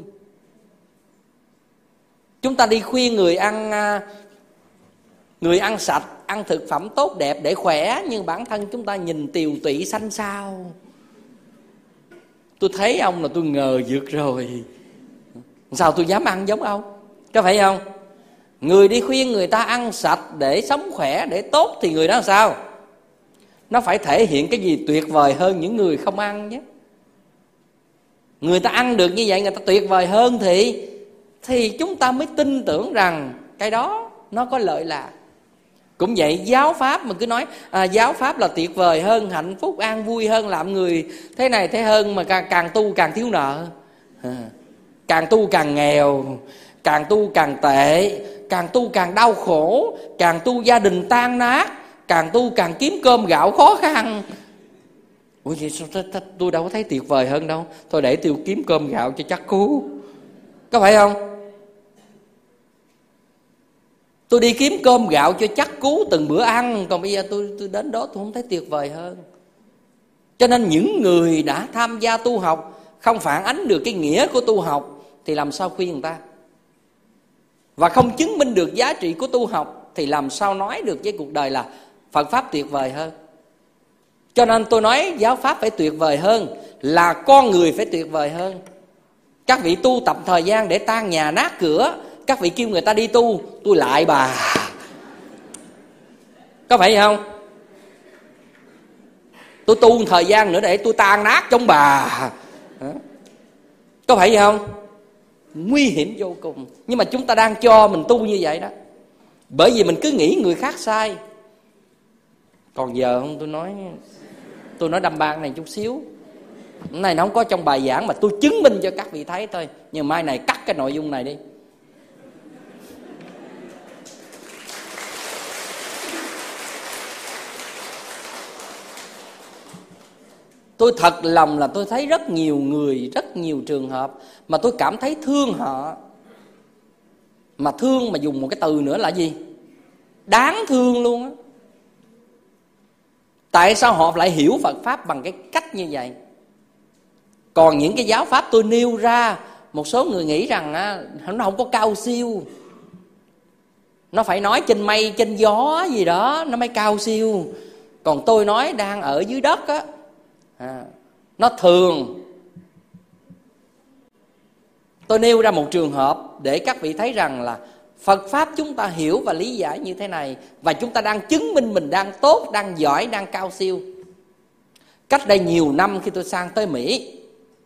[SPEAKER 3] Chúng ta đi khuyên người ăn người ăn sạch, ăn thực phẩm tốt đẹp để khỏe, nhưng bản thân chúng ta nhìn tiều tụy xanh xao. Tôi thấy ông là tôi ngờ vực rồi, sao tôi dám ăn giống ông, có phải không? Người đi khuyên người ta ăn sạch để sống khỏe, để tốt, thì người đó làm sao? Nó phải thể hiện cái gì tuyệt vời hơn những người không ăn nhé. Người ta ăn được như vậy, người ta tuyệt vời hơn thì Thì chúng ta mới tin tưởng rằng cái đó nó có lợi lạc. Cũng vậy, giáo pháp mà cứ nói à, giáo pháp là tuyệt vời hơn, hạnh phúc, an vui hơn, làm người thế này thế hơn, mà càng, càng tu càng thiếu nợ, à, càng tu càng nghèo, càng tu càng tệ, càng tu càng đau khổ, càng tu gia đình tan nát, càng tu càng kiếm cơm gạo khó khăn. Ủa vậy sao t- t- tôi đâu có thấy tuyệt vời hơn đâu. Thôi để tôi kiếm cơm gạo cho chắc cú, có phải không? Tôi đi kiếm cơm gạo cho chắc cú từng bữa ăn, còn bây giờ tôi tôi đến đó tôi không thấy tuyệt vời hơn. Cho nên những người đã tham gia tu học không phản ánh được cái nghĩa của tu học thì làm sao khuyên người ta? Và không chứng minh được giá trị của tu học thì làm sao nói được với cuộc đời là Phật Pháp tuyệt vời hơn? Cho nên tôi nói giáo Pháp phải tuyệt vời hơn, là con người phải tuyệt vời hơn. Các vị tu tập thời gian để tan nhà nát cửa, các vị kêu người ta đi tu, tôi lại bà. Có phải không? Tôi tu thời gian nữa để tôi tan nát trong bà. Có phải vậy không? Nguy hiểm vô cùng. Nhưng mà chúng ta đang cho mình tu như vậy đó. Bởi vì mình cứ nghĩ người khác sai. Còn giờ không, tôi nói Tôi nói đâm ban này chút xíu. Cái này nó không có trong bài giảng, mà tôi chứng minh cho các vị thấy thôi. Nhưng mai này cắt cái nội dung này đi. Tôi thật lòng là tôi thấy rất nhiều người, rất nhiều trường hợp mà tôi cảm thấy thương họ. Mà thương mà dùng một cái từ nữa là gì? Đáng thương luôn á. Tại sao họ lại hiểu Phật Pháp bằng cái cách như vậy? Còn những cái giáo Pháp tôi nêu ra, một số người nghĩ rằng á, nó không có cao siêu. Nó phải nói trên mây, trên gió gì đó nó mới cao siêu. Còn tôi nói đang ở dưới đất á, à, nó thường. Tôi nêu ra một trường hợp để các vị thấy rằng là Phật Pháp chúng ta hiểu và lý giải như thế này, và chúng ta đang chứng minh mình đang tốt, đang giỏi, đang cao siêu. Cách đây nhiều năm khi tôi sang tới Mỹ,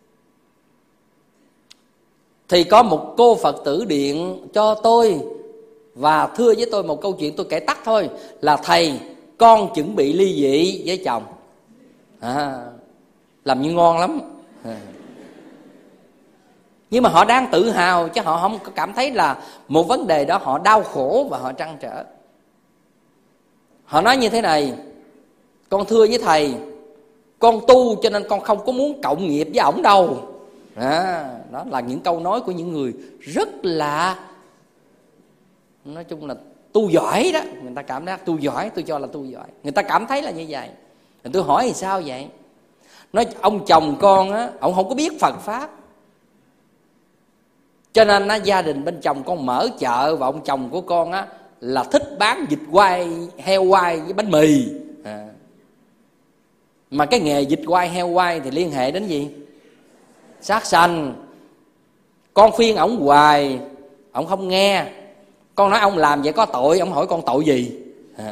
[SPEAKER 3] thì có một cô Phật tử điện cho tôi và thưa với tôi một câu chuyện, tôi kể tắt thôi, là thầy, con chuẩn bị ly dị với chồng. À, làm như ngon lắm. À. Nhưng mà họ đang tự hào, chứ họ không có cảm thấy là một vấn đề đó họ đau khổ và họ trăn trở. Họ nói như thế này: con thưa với thầy, con tu cho nên con không có muốn cộng nghiệp với ổng đâu. À, đó là những câu nói của những người rất là, nói chung là tu giỏi đó. Người ta cảm giác tu giỏi, tôi cho là tu giỏi. Người ta cảm thấy là như vậy. Rồi tôi hỏi thì sao vậy? Nói ông chồng con á, ông không có biết Phật Pháp, cho nên á, gia đình bên chồng con mở chợ, và ông chồng của con á là thích bán vịt quay, heo quay với bánh mì. À. Mà cái nghề vịt quay, heo quay thì liên hệ đến gì? Sát sanh. Con khuyên ổng hoài, ổng không nghe. Con nói ông làm vậy có tội, ổng hỏi con tội gì? À.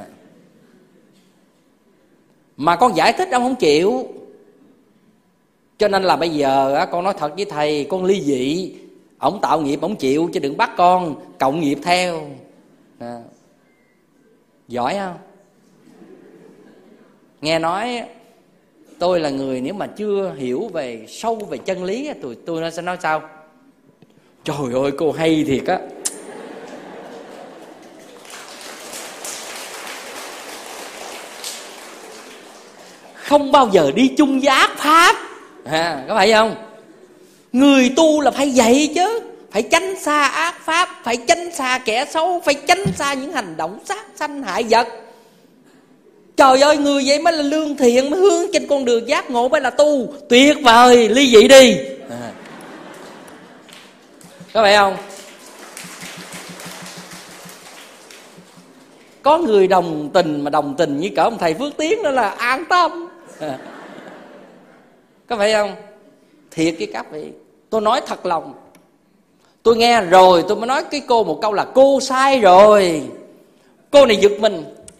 [SPEAKER 3] Mà con giải thích ông không chịu. Cho nên là bây giờ á, con nói thật với thầy, con ly dị. Ổng tạo nghiệp ổng chịu, chứ đừng bắt con cộng nghiệp theo. À. Giỏi không? Nghe nói tôi là người nếu mà chưa hiểu về sâu về chân lý, tôi tôi nó sẽ nói sao? Trời ơi cô hay thiệt á. Không bao giờ đi chung với ác pháp. À, có phải không? Người tu là phải vậy chứ, phải tránh xa ác pháp, phải tránh xa kẻ xấu, phải tránh xa những hành động sát sanh hại vật. Trời ơi, người vậy mới là lương thiện, mới hướng trên con đường giác ngộ, mới là tu. Tuyệt vời, ly dị đi. À. Có phải không? Có người đồng tình, mà đồng tình như cỡ ông thầy Phước Tiến đó là an tâm. À. Có phải không? Thiệt với các vị, tôi nói thật lòng. Tôi nghe rồi tôi mới nói cái cô một câu là cô sai rồi. Cô này giật mình.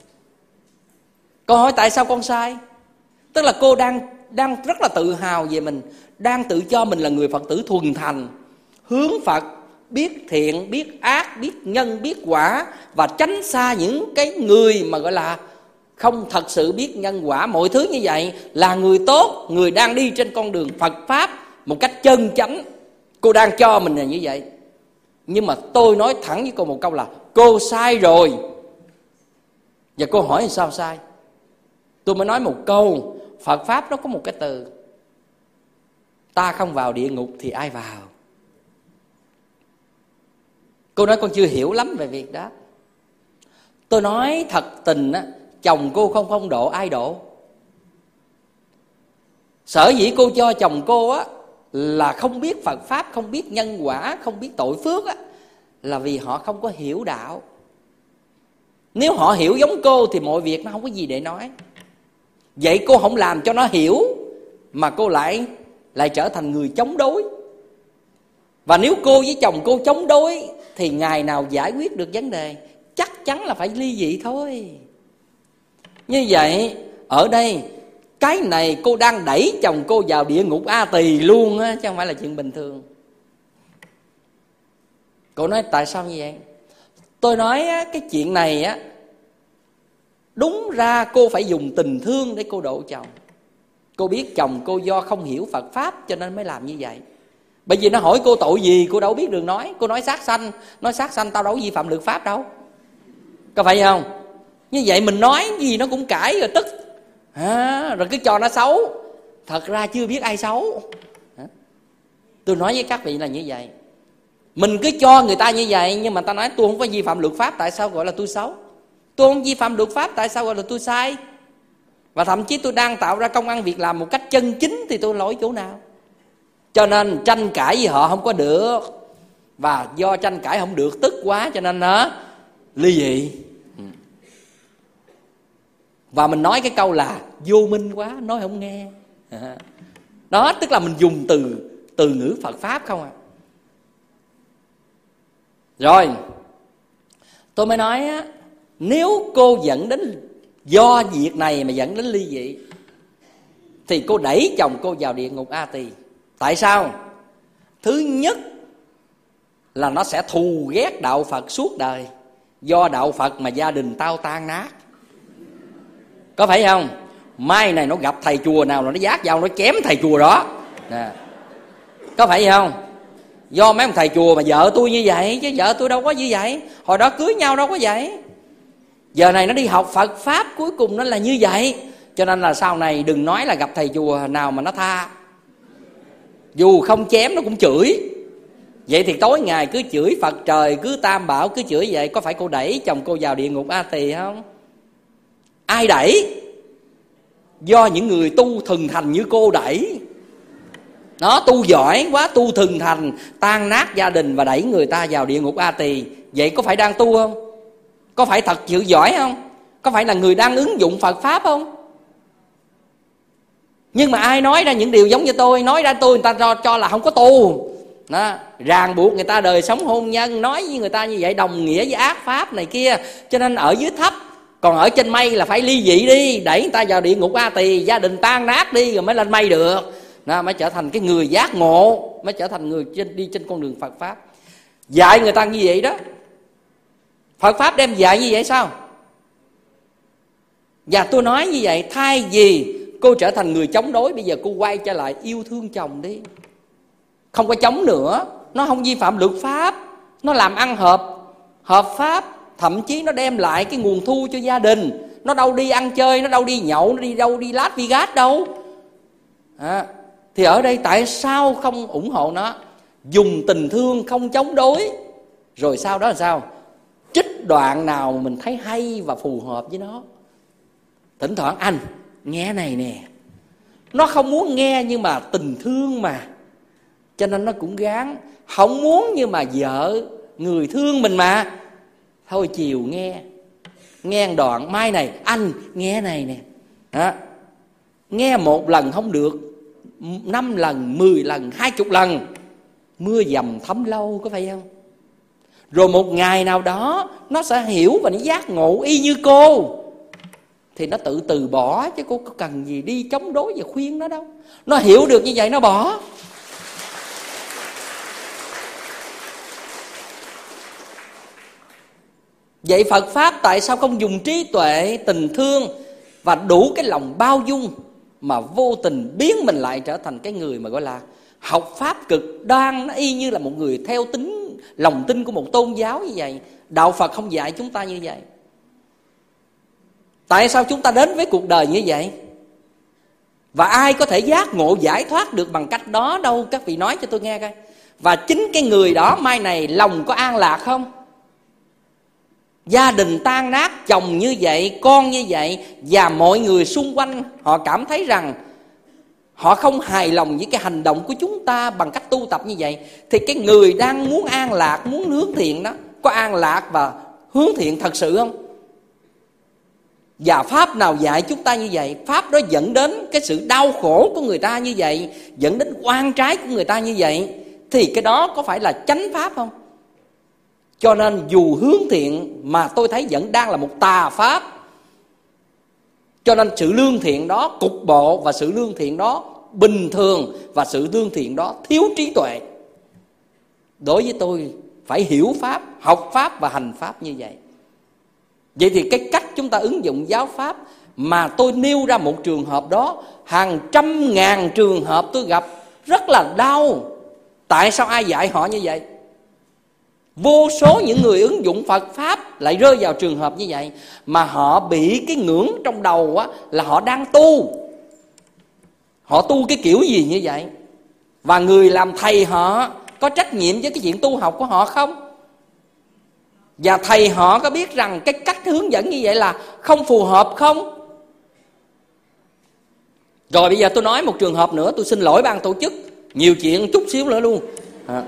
[SPEAKER 3] Cô hỏi tại sao con sai? Tức là cô đang đang rất là tự hào về mình, đang tự cho mình là người Phật tử thuần thành, hướng Phật, biết thiện, biết ác, biết nhân, biết quả, và tránh xa những cái người mà gọi là không thật sự biết nhân quả. Mọi thứ như vậy là người tốt, người đang đi trên con đường Phật Pháp một cách chân chánh. Cô đang cho mình là như vậy. Nhưng mà tôi nói thẳng với cô một câu là cô sai rồi. Và cô hỏi sao sai? Tôi mới nói một câu, Phật Pháp nó có một cái từ: ta không vào địa ngục thì ai vào? Cô nói con chưa hiểu lắm về việc đó. Tôi nói thật tình á, chồng cô không không độ ai độ. Sở dĩ cô cho chồng cô á là không biết Phật Pháp, không biết nhân quả, không biết tội phước á, là vì họ không có hiểu đạo. Nếu họ hiểu giống cô thì mọi việc nó không có gì để nói. Vậy cô không làm cho nó hiểu, mà cô lại lại trở thành người chống đối. Và nếu cô với chồng cô chống đối thì ngày nào giải quyết được vấn đề? Chắc chắn là phải ly dị thôi. Như vậy ở đây cái này cô đang đẩy chồng cô vào địa ngục A Tỳ luôn á, chứ không phải là chuyện bình thường. Cô nói tại sao như vậy? Tôi nói á, cái chuyện này á, đúng ra cô phải dùng tình thương để cô độ chồng. Cô biết chồng cô do không hiểu Phật Pháp cho nên mới làm như vậy. Bởi vì nó hỏi cô tội gì cô đâu biết đường nói. Cô nói sát sanh, nói sát sanh tao đâu vi phạm luật pháp đâu, có phải không? Như vậy mình nói gì nó cũng cãi rồi tức à, rồi cứ cho nó xấu. Thật ra chưa biết ai xấu. Tôi nói với các vị là như vậy. Mình cứ cho người ta như vậy, nhưng mà ta nói tôi không có vi phạm luật pháp, tại sao gọi là tôi xấu? Tôi không vi phạm luật pháp, tại sao gọi là tôi sai? Và thậm chí tôi đang tạo ra công ăn việc làm một cách chân chính thì tôi lỗi chỗ nào? Cho nên tranh cãi với họ không có được. Và do tranh cãi không được tức quá cho nên nó ly dị. Và mình nói cái câu là vô minh quá, nói không nghe. Đó, tức là mình dùng từ từ ngữ Phật Pháp không à. Rồi tôi mới nói á, nếu cô dẫn đến do việc này mà dẫn đến ly dị thì cô đẩy chồng cô vào địa ngục A Tỳ. Tại sao? Thứ nhất là nó sẽ thù ghét đạo Phật suốt đời. Do đạo Phật mà gia đình tao tan nát, có phải không? Mai này nó gặp thầy chùa nào là nó vác dao nó chém thầy chùa đó nè, có phải không? Do mấy ông thầy chùa mà vợ tôi như vậy, chứ vợ tôi đâu có như vậy. Hồi đó cưới nhau đâu có vậy. Giờ này nó đi học Phật Pháp, cuối cùng nó là như vậy. Cho nên là sau này đừng nói là gặp thầy chùa nào mà nó tha, dù không chém nó cũng chửi. Vậy thì tối ngày cứ chửi Phật trời, cứ Tam Bảo, cứ chửi vậy. Có phải cô đẩy chồng cô vào địa ngục A Tỳ không? Ai đẩy? Do những người tu thần thành như cô đẩy. Nó tu giỏi quá, tu thần thành, tan nát gia đình và đẩy người ta vào địa ngục A Tỳ. Vậy có phải đang tu không? Có phải thật sự giỏi không? Có phải là người đang ứng dụng Phật Pháp không? Nhưng mà ai nói ra những điều giống như tôi, nói ra tôi người ta cho, cho là không có tu đó, ràng buộc người ta đời sống hôn nhân, nói với người ta như vậy đồng nghĩa với ác pháp này kia. Cho nên ở dưới thấp, còn ở trên mây là phải ly dị đi, đẩy người ta vào địa ngục A Tỳ, gia đình tan nát đi rồi mới lên mây được đó, mới trở thành cái người giác ngộ, mới trở thành người trên, đi trên con đường Phật Pháp. Dạy người ta như vậy đó. Phật Pháp đem dạy như vậy sao? Và tôi nói như vậy, thay vì cô trở thành người chống đối, bây giờ cô quay trở lại yêu thương chồng đi. Không có chống nữa. Nó không vi phạm luật pháp, nó làm ăn hợp hợp pháp, thậm chí nó đem lại cái nguồn thu cho gia đình. Nó đâu đi ăn chơi, nó đâu đi nhậu, nó đi đâu đi Las Vegas đâu à. Thì ở đây tại sao không ủng hộ nó? Dùng tình thương, không chống đối. Rồi sau đó là sao? Trích đoạn nào mình thấy hay và phù hợp với nó. Thỉnh thoảng anh nghe này nè, nó không muốn nghe nhưng mà tình thương mà, cho nên nó cũng gán. Không muốn nhưng mà vợ người thương mình mà, thôi chiều nghe. Nghe đoạn mai này anh nghe này nè đó. Nghe một lần không được, năm lần, mười lần, hai chục lần. Mưa dầm thấm lâu, có phải không? Rồi một ngày nào đó nó sẽ hiểu và nó giác ngộ y như cô, thì nó tự từ bỏ, chứ cô có cần gì đi chống đối và khuyên nó đâu. Nó hiểu được như vậy nó bỏ. Vậy Phật Pháp tại sao không dùng trí tuệ, tình thương và đủ cái lòng bao dung, mà vô tình biến mình lại trở thành cái người mà gọi là học Pháp cực đoan? Nó y như là một người theo tính lòng tin của một tôn giáo như vậy. Đạo Phật không dạy chúng ta như vậy. Tại sao chúng ta đến với cuộc đời như vậy? Và ai có thể giác ngộ giải thoát được bằng cách đó đâu? Các vị nói cho tôi nghe coi. Và chính cái người đó mai này lòng có an lạc không? Gia đình tan nát, chồng như vậy, con như vậy, và mọi người xung quanh họ cảm thấy rằng họ không hài lòng với cái hành động của chúng ta bằng cách tu tập như vậy, thì cái người đang muốn an lạc, muốn hướng thiện đó, có an lạc và hướng thiện thật sự không? Và pháp nào dạy chúng ta như vậy? Pháp đó dẫn đến cái sự đau khổ của người ta như vậy, dẫn đến oan trái của người ta như vậy, thì cái đó có phải là chánh pháp không? Cho nên dù hướng thiện mà tôi thấy vẫn đang là một tà pháp. Cho nên sự lương thiện đó cục bộ, và sự lương thiện đó bình thường, và sự lương thiện đó thiếu trí tuệ. Đối với tôi phải hiểu pháp, học pháp và hành pháp như vậy. Vậy thì cái cách chúng ta ứng dụng giáo pháp, mà tôi nêu ra một trường hợp đó, hàng trăm ngàn trường hợp tôi gặp rất là đau. Tại sao ai dạy họ như vậy? Vô số những người ứng dụng Phật Pháp lại rơi vào trường hợp như vậy, mà họ bị cái ngưỡng trong đầu á, là họ đang tu. Họ tu cái kiểu gì như vậy? Và người làm thầy họ có trách nhiệm với cái chuyện tu học của họ không? Và thầy họ có biết rằng cái cách hướng dẫn như vậy là không phù hợp không? Rồi bây giờ tôi nói một trường hợp nữa, tôi xin lỗi ban tổ chức, nhiều chuyện chút xíu nữa luôn. À.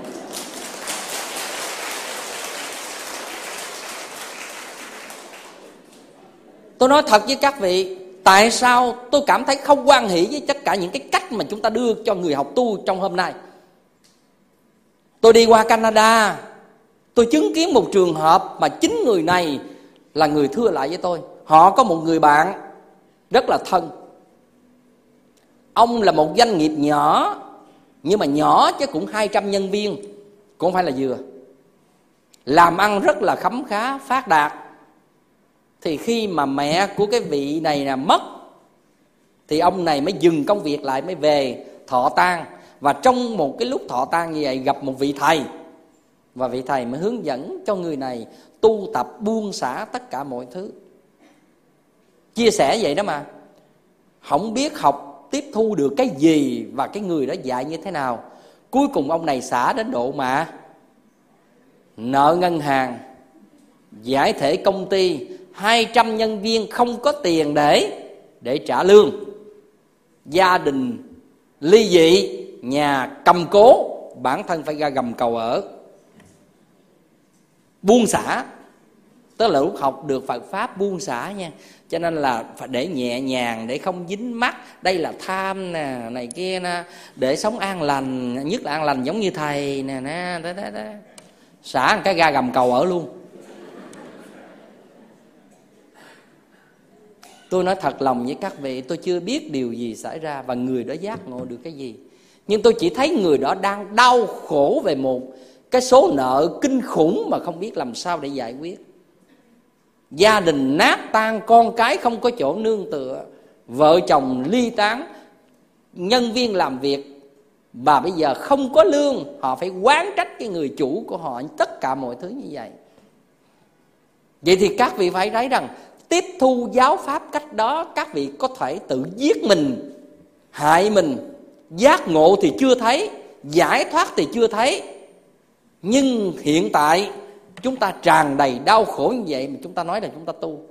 [SPEAKER 3] Tôi nói thật với các vị, tại sao tôi cảm thấy không hoan hỷ với tất cả những cái cách mà chúng ta đưa cho người học tu trong hôm nay. Tôi đi qua Canada, tôi chứng kiến một trường hợp mà chính người này là người thưa lại với tôi. Họ có một người bạn rất là thân. Ông là một doanh nghiệp nhỏ, nhưng mà nhỏ chứ cũng hai trăm nhân viên, cũng không phải là vừa. Làm ăn rất là khấm khá, phát đạt. Thì khi mà mẹ của cái vị này là mất, thì ông này mới dừng công việc lại, mới về thọ tang. Và trong một cái lúc thọ tang như vậy gặp một vị thầy, và vị thầy mới hướng dẫn cho người này tu tập buông xả tất cả mọi thứ. Chia sẻ vậy đó mà, không biết học tiếp thu được cái gì và cái người đó dạy như thế nào. Cuối cùng ông này xả đến độ mà nợ ngân hàng, giải thể công ty, hai trăm nhân viên không có tiền để để trả lương, gia đình ly dị, nhà cầm cố, bản thân phải ra gầm cầu ở. Buông xả, tức là lúc học được Phật Pháp buông xả nha. Cho nên là phải để nhẹ nhàng, để không dính mắc. Đây là tham nè, này kia nè, để sống an lành, nhất là an lành giống như thầy nè, nè đó, đó, đó. Xả một cái ra gầm cầu ở luôn. Tôi nói thật lòng với các vị, tôi chưa biết điều gì xảy ra và người đó giác ngộ được cái gì. Nhưng tôi chỉ thấy người đó đang đau khổ về một cái số nợ kinh khủng mà không biết làm sao để giải quyết. Gia đình nát tan, con cái không có chỗ nương tựa, vợ chồng ly tán, nhân viên làm việc và bây giờ không có lương, họ phải oán trách cái người chủ của họ tất cả mọi thứ như vậy. Vậy thì các vị phải thấy rằng tiếp thu giáo pháp cách đó, các vị có thể tự giết mình, hại mình. Giác ngộ thì chưa thấy, giải thoát thì chưa thấy, nhưng hiện tại chúng ta tràn đầy đau khổ như vậy mà chúng ta nói là chúng ta tu.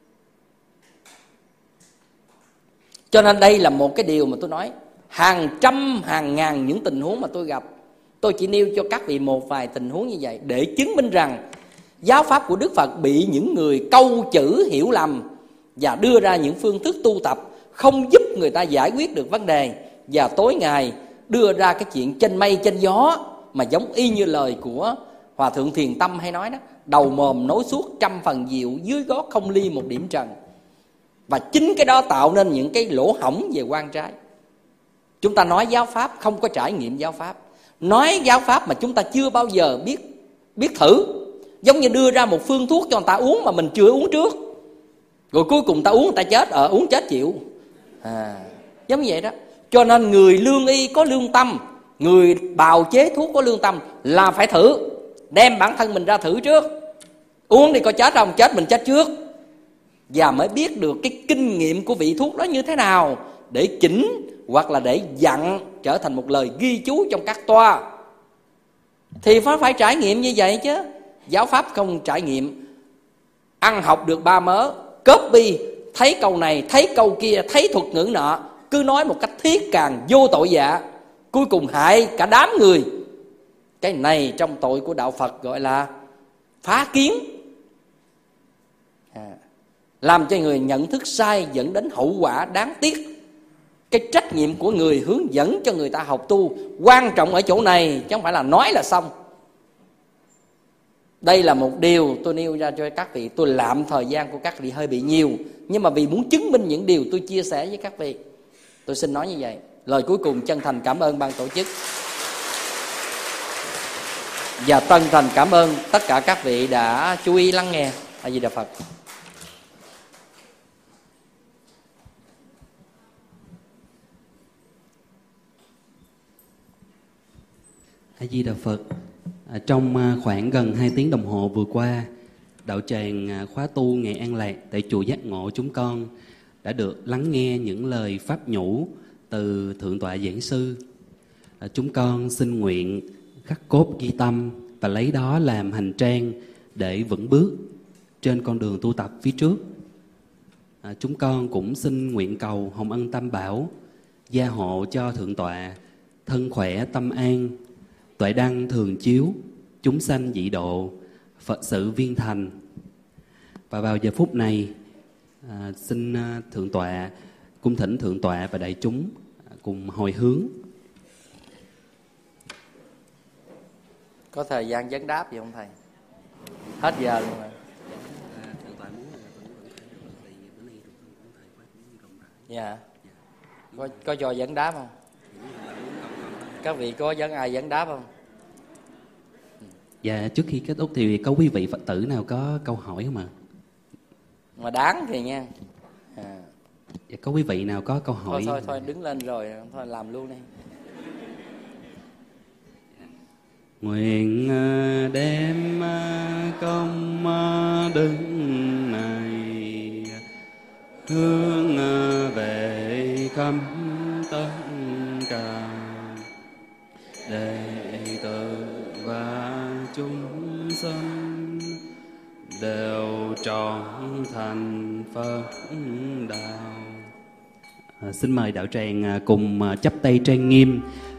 [SPEAKER 3] Cho nên đây là một cái điều mà tôi nói, hàng trăm hàng ngàn những tình huống mà tôi gặp. Tôi chỉ nêu cho các vị một vài tình huống như vậy để chứng minh rằng giáo pháp của Đức Phật bị những người câu chữ hiểu lầm và đưa ra những phương thức tu tập không giúp người ta giải quyết được vấn đề, và tối ngày đưa ra cái chuyện trên mây trên gió mà giống y như lời của Hòa Thượng Thiền Tâm hay nói đó: đầu mồm nói suốt trăm phần diệu, dưới gót không ly một điểm trần. Và chính cái đó tạo nên những cái lỗ hổng về quan trái. Chúng ta nói giáo pháp không có trải nghiệm giáo pháp, nói giáo pháp mà chúng ta chưa bao giờ biết biết thử. Giống như đưa ra một phương thuốc cho người ta uống mà mình chưa uống trước, rồi cuối cùng ta uống người ta chết, ờ uống chết chịu. À, giống như vậy đó. Cho nên người lương y có lương tâm, người bào chế thuốc có lương tâm là phải thử, đem bản thân mình ra thử trước. Uống đi coi chết không, chết mình chết trước, và mới biết được cái kinh nghiệm của vị thuốc đó như thế nào để chỉnh hoặc là để dặn trở thành một lời ghi chú trong các toa. Thì phải phải trải nghiệm như vậy chứ. Giáo pháp không trải nghiệm ăn học được ba mớ, copy, thấy câu này, thấy câu kia, thấy thuật ngữ nọ, cứ nói một cách thiết càng vô tội dạ, cuối cùng hại cả đám người. Cái này trong tội của đạo Phật gọi là phá kiến, à, làm cho người nhận thức sai dẫn đến hậu quả đáng tiếc. Cái trách nhiệm của người hướng dẫn cho người ta học tu quan trọng ở chỗ này, chứ không phải là nói là xong. Đây là một điều tôi nêu ra cho các vị. Tôi lạm thời gian của các vị hơi bị nhiều, nhưng mà vì muốn chứng minh những điều tôi chia sẻ với các vị, tôi xin nói như vậy. Lời cuối cùng chân thành cảm ơn ban tổ chức, và chân thành cảm ơn tất cả các vị đã chú ý lắng nghe. A Di Đà Phật.
[SPEAKER 1] A Di Đà Phật. À, trong khoảng gần hai tiếng đồng hồ vừa qua, đạo tràng khóa tu ngày An Lạc tại chùa Giác Ngộ chúng con đã được lắng nghe những lời pháp nhủ từ Thượng tọa Giảng sư. À, chúng con xin nguyện khắc cốt ghi tâm và lấy đó làm hành trang để vững bước trên con đường tu tập phía trước. À, chúng con cũng xin nguyện cầu Hồng Ân Tam Bảo gia hộ cho Thượng tọa thân khỏe tâm an, tuệ đăng thường chiếu, chúng sanh dị độ, Phật sự viên thành. Và vào giờ phút này, à, xin à, Thượng tọa cung thỉnh Thượng tọa và đại chúng à, cùng hồi hướng.
[SPEAKER 3] Có thời gian vấn đáp gì không thầy? Hết giờ luôn rồi. Dạ. Có có cho vấn đáp không? Các vị có vấn ai vấn đáp không?
[SPEAKER 1] Dạ, trước khi kết thúc thì có quý vị Phật tử nào có câu hỏi không ạ?
[SPEAKER 3] Mà đáng thì nha. À.
[SPEAKER 1] Dạ, có quý vị nào có câu hỏi?
[SPEAKER 3] Thôi thôi thôi đứng lên rồi, thôi làm luôn đi.
[SPEAKER 1] Nguyện đem công đức này hướng về khắp tất cả đệ tử và chúng sanh đều trọn thành Phật đạo. À, xin mời đạo tràng cùng chắp tay trang nghiêm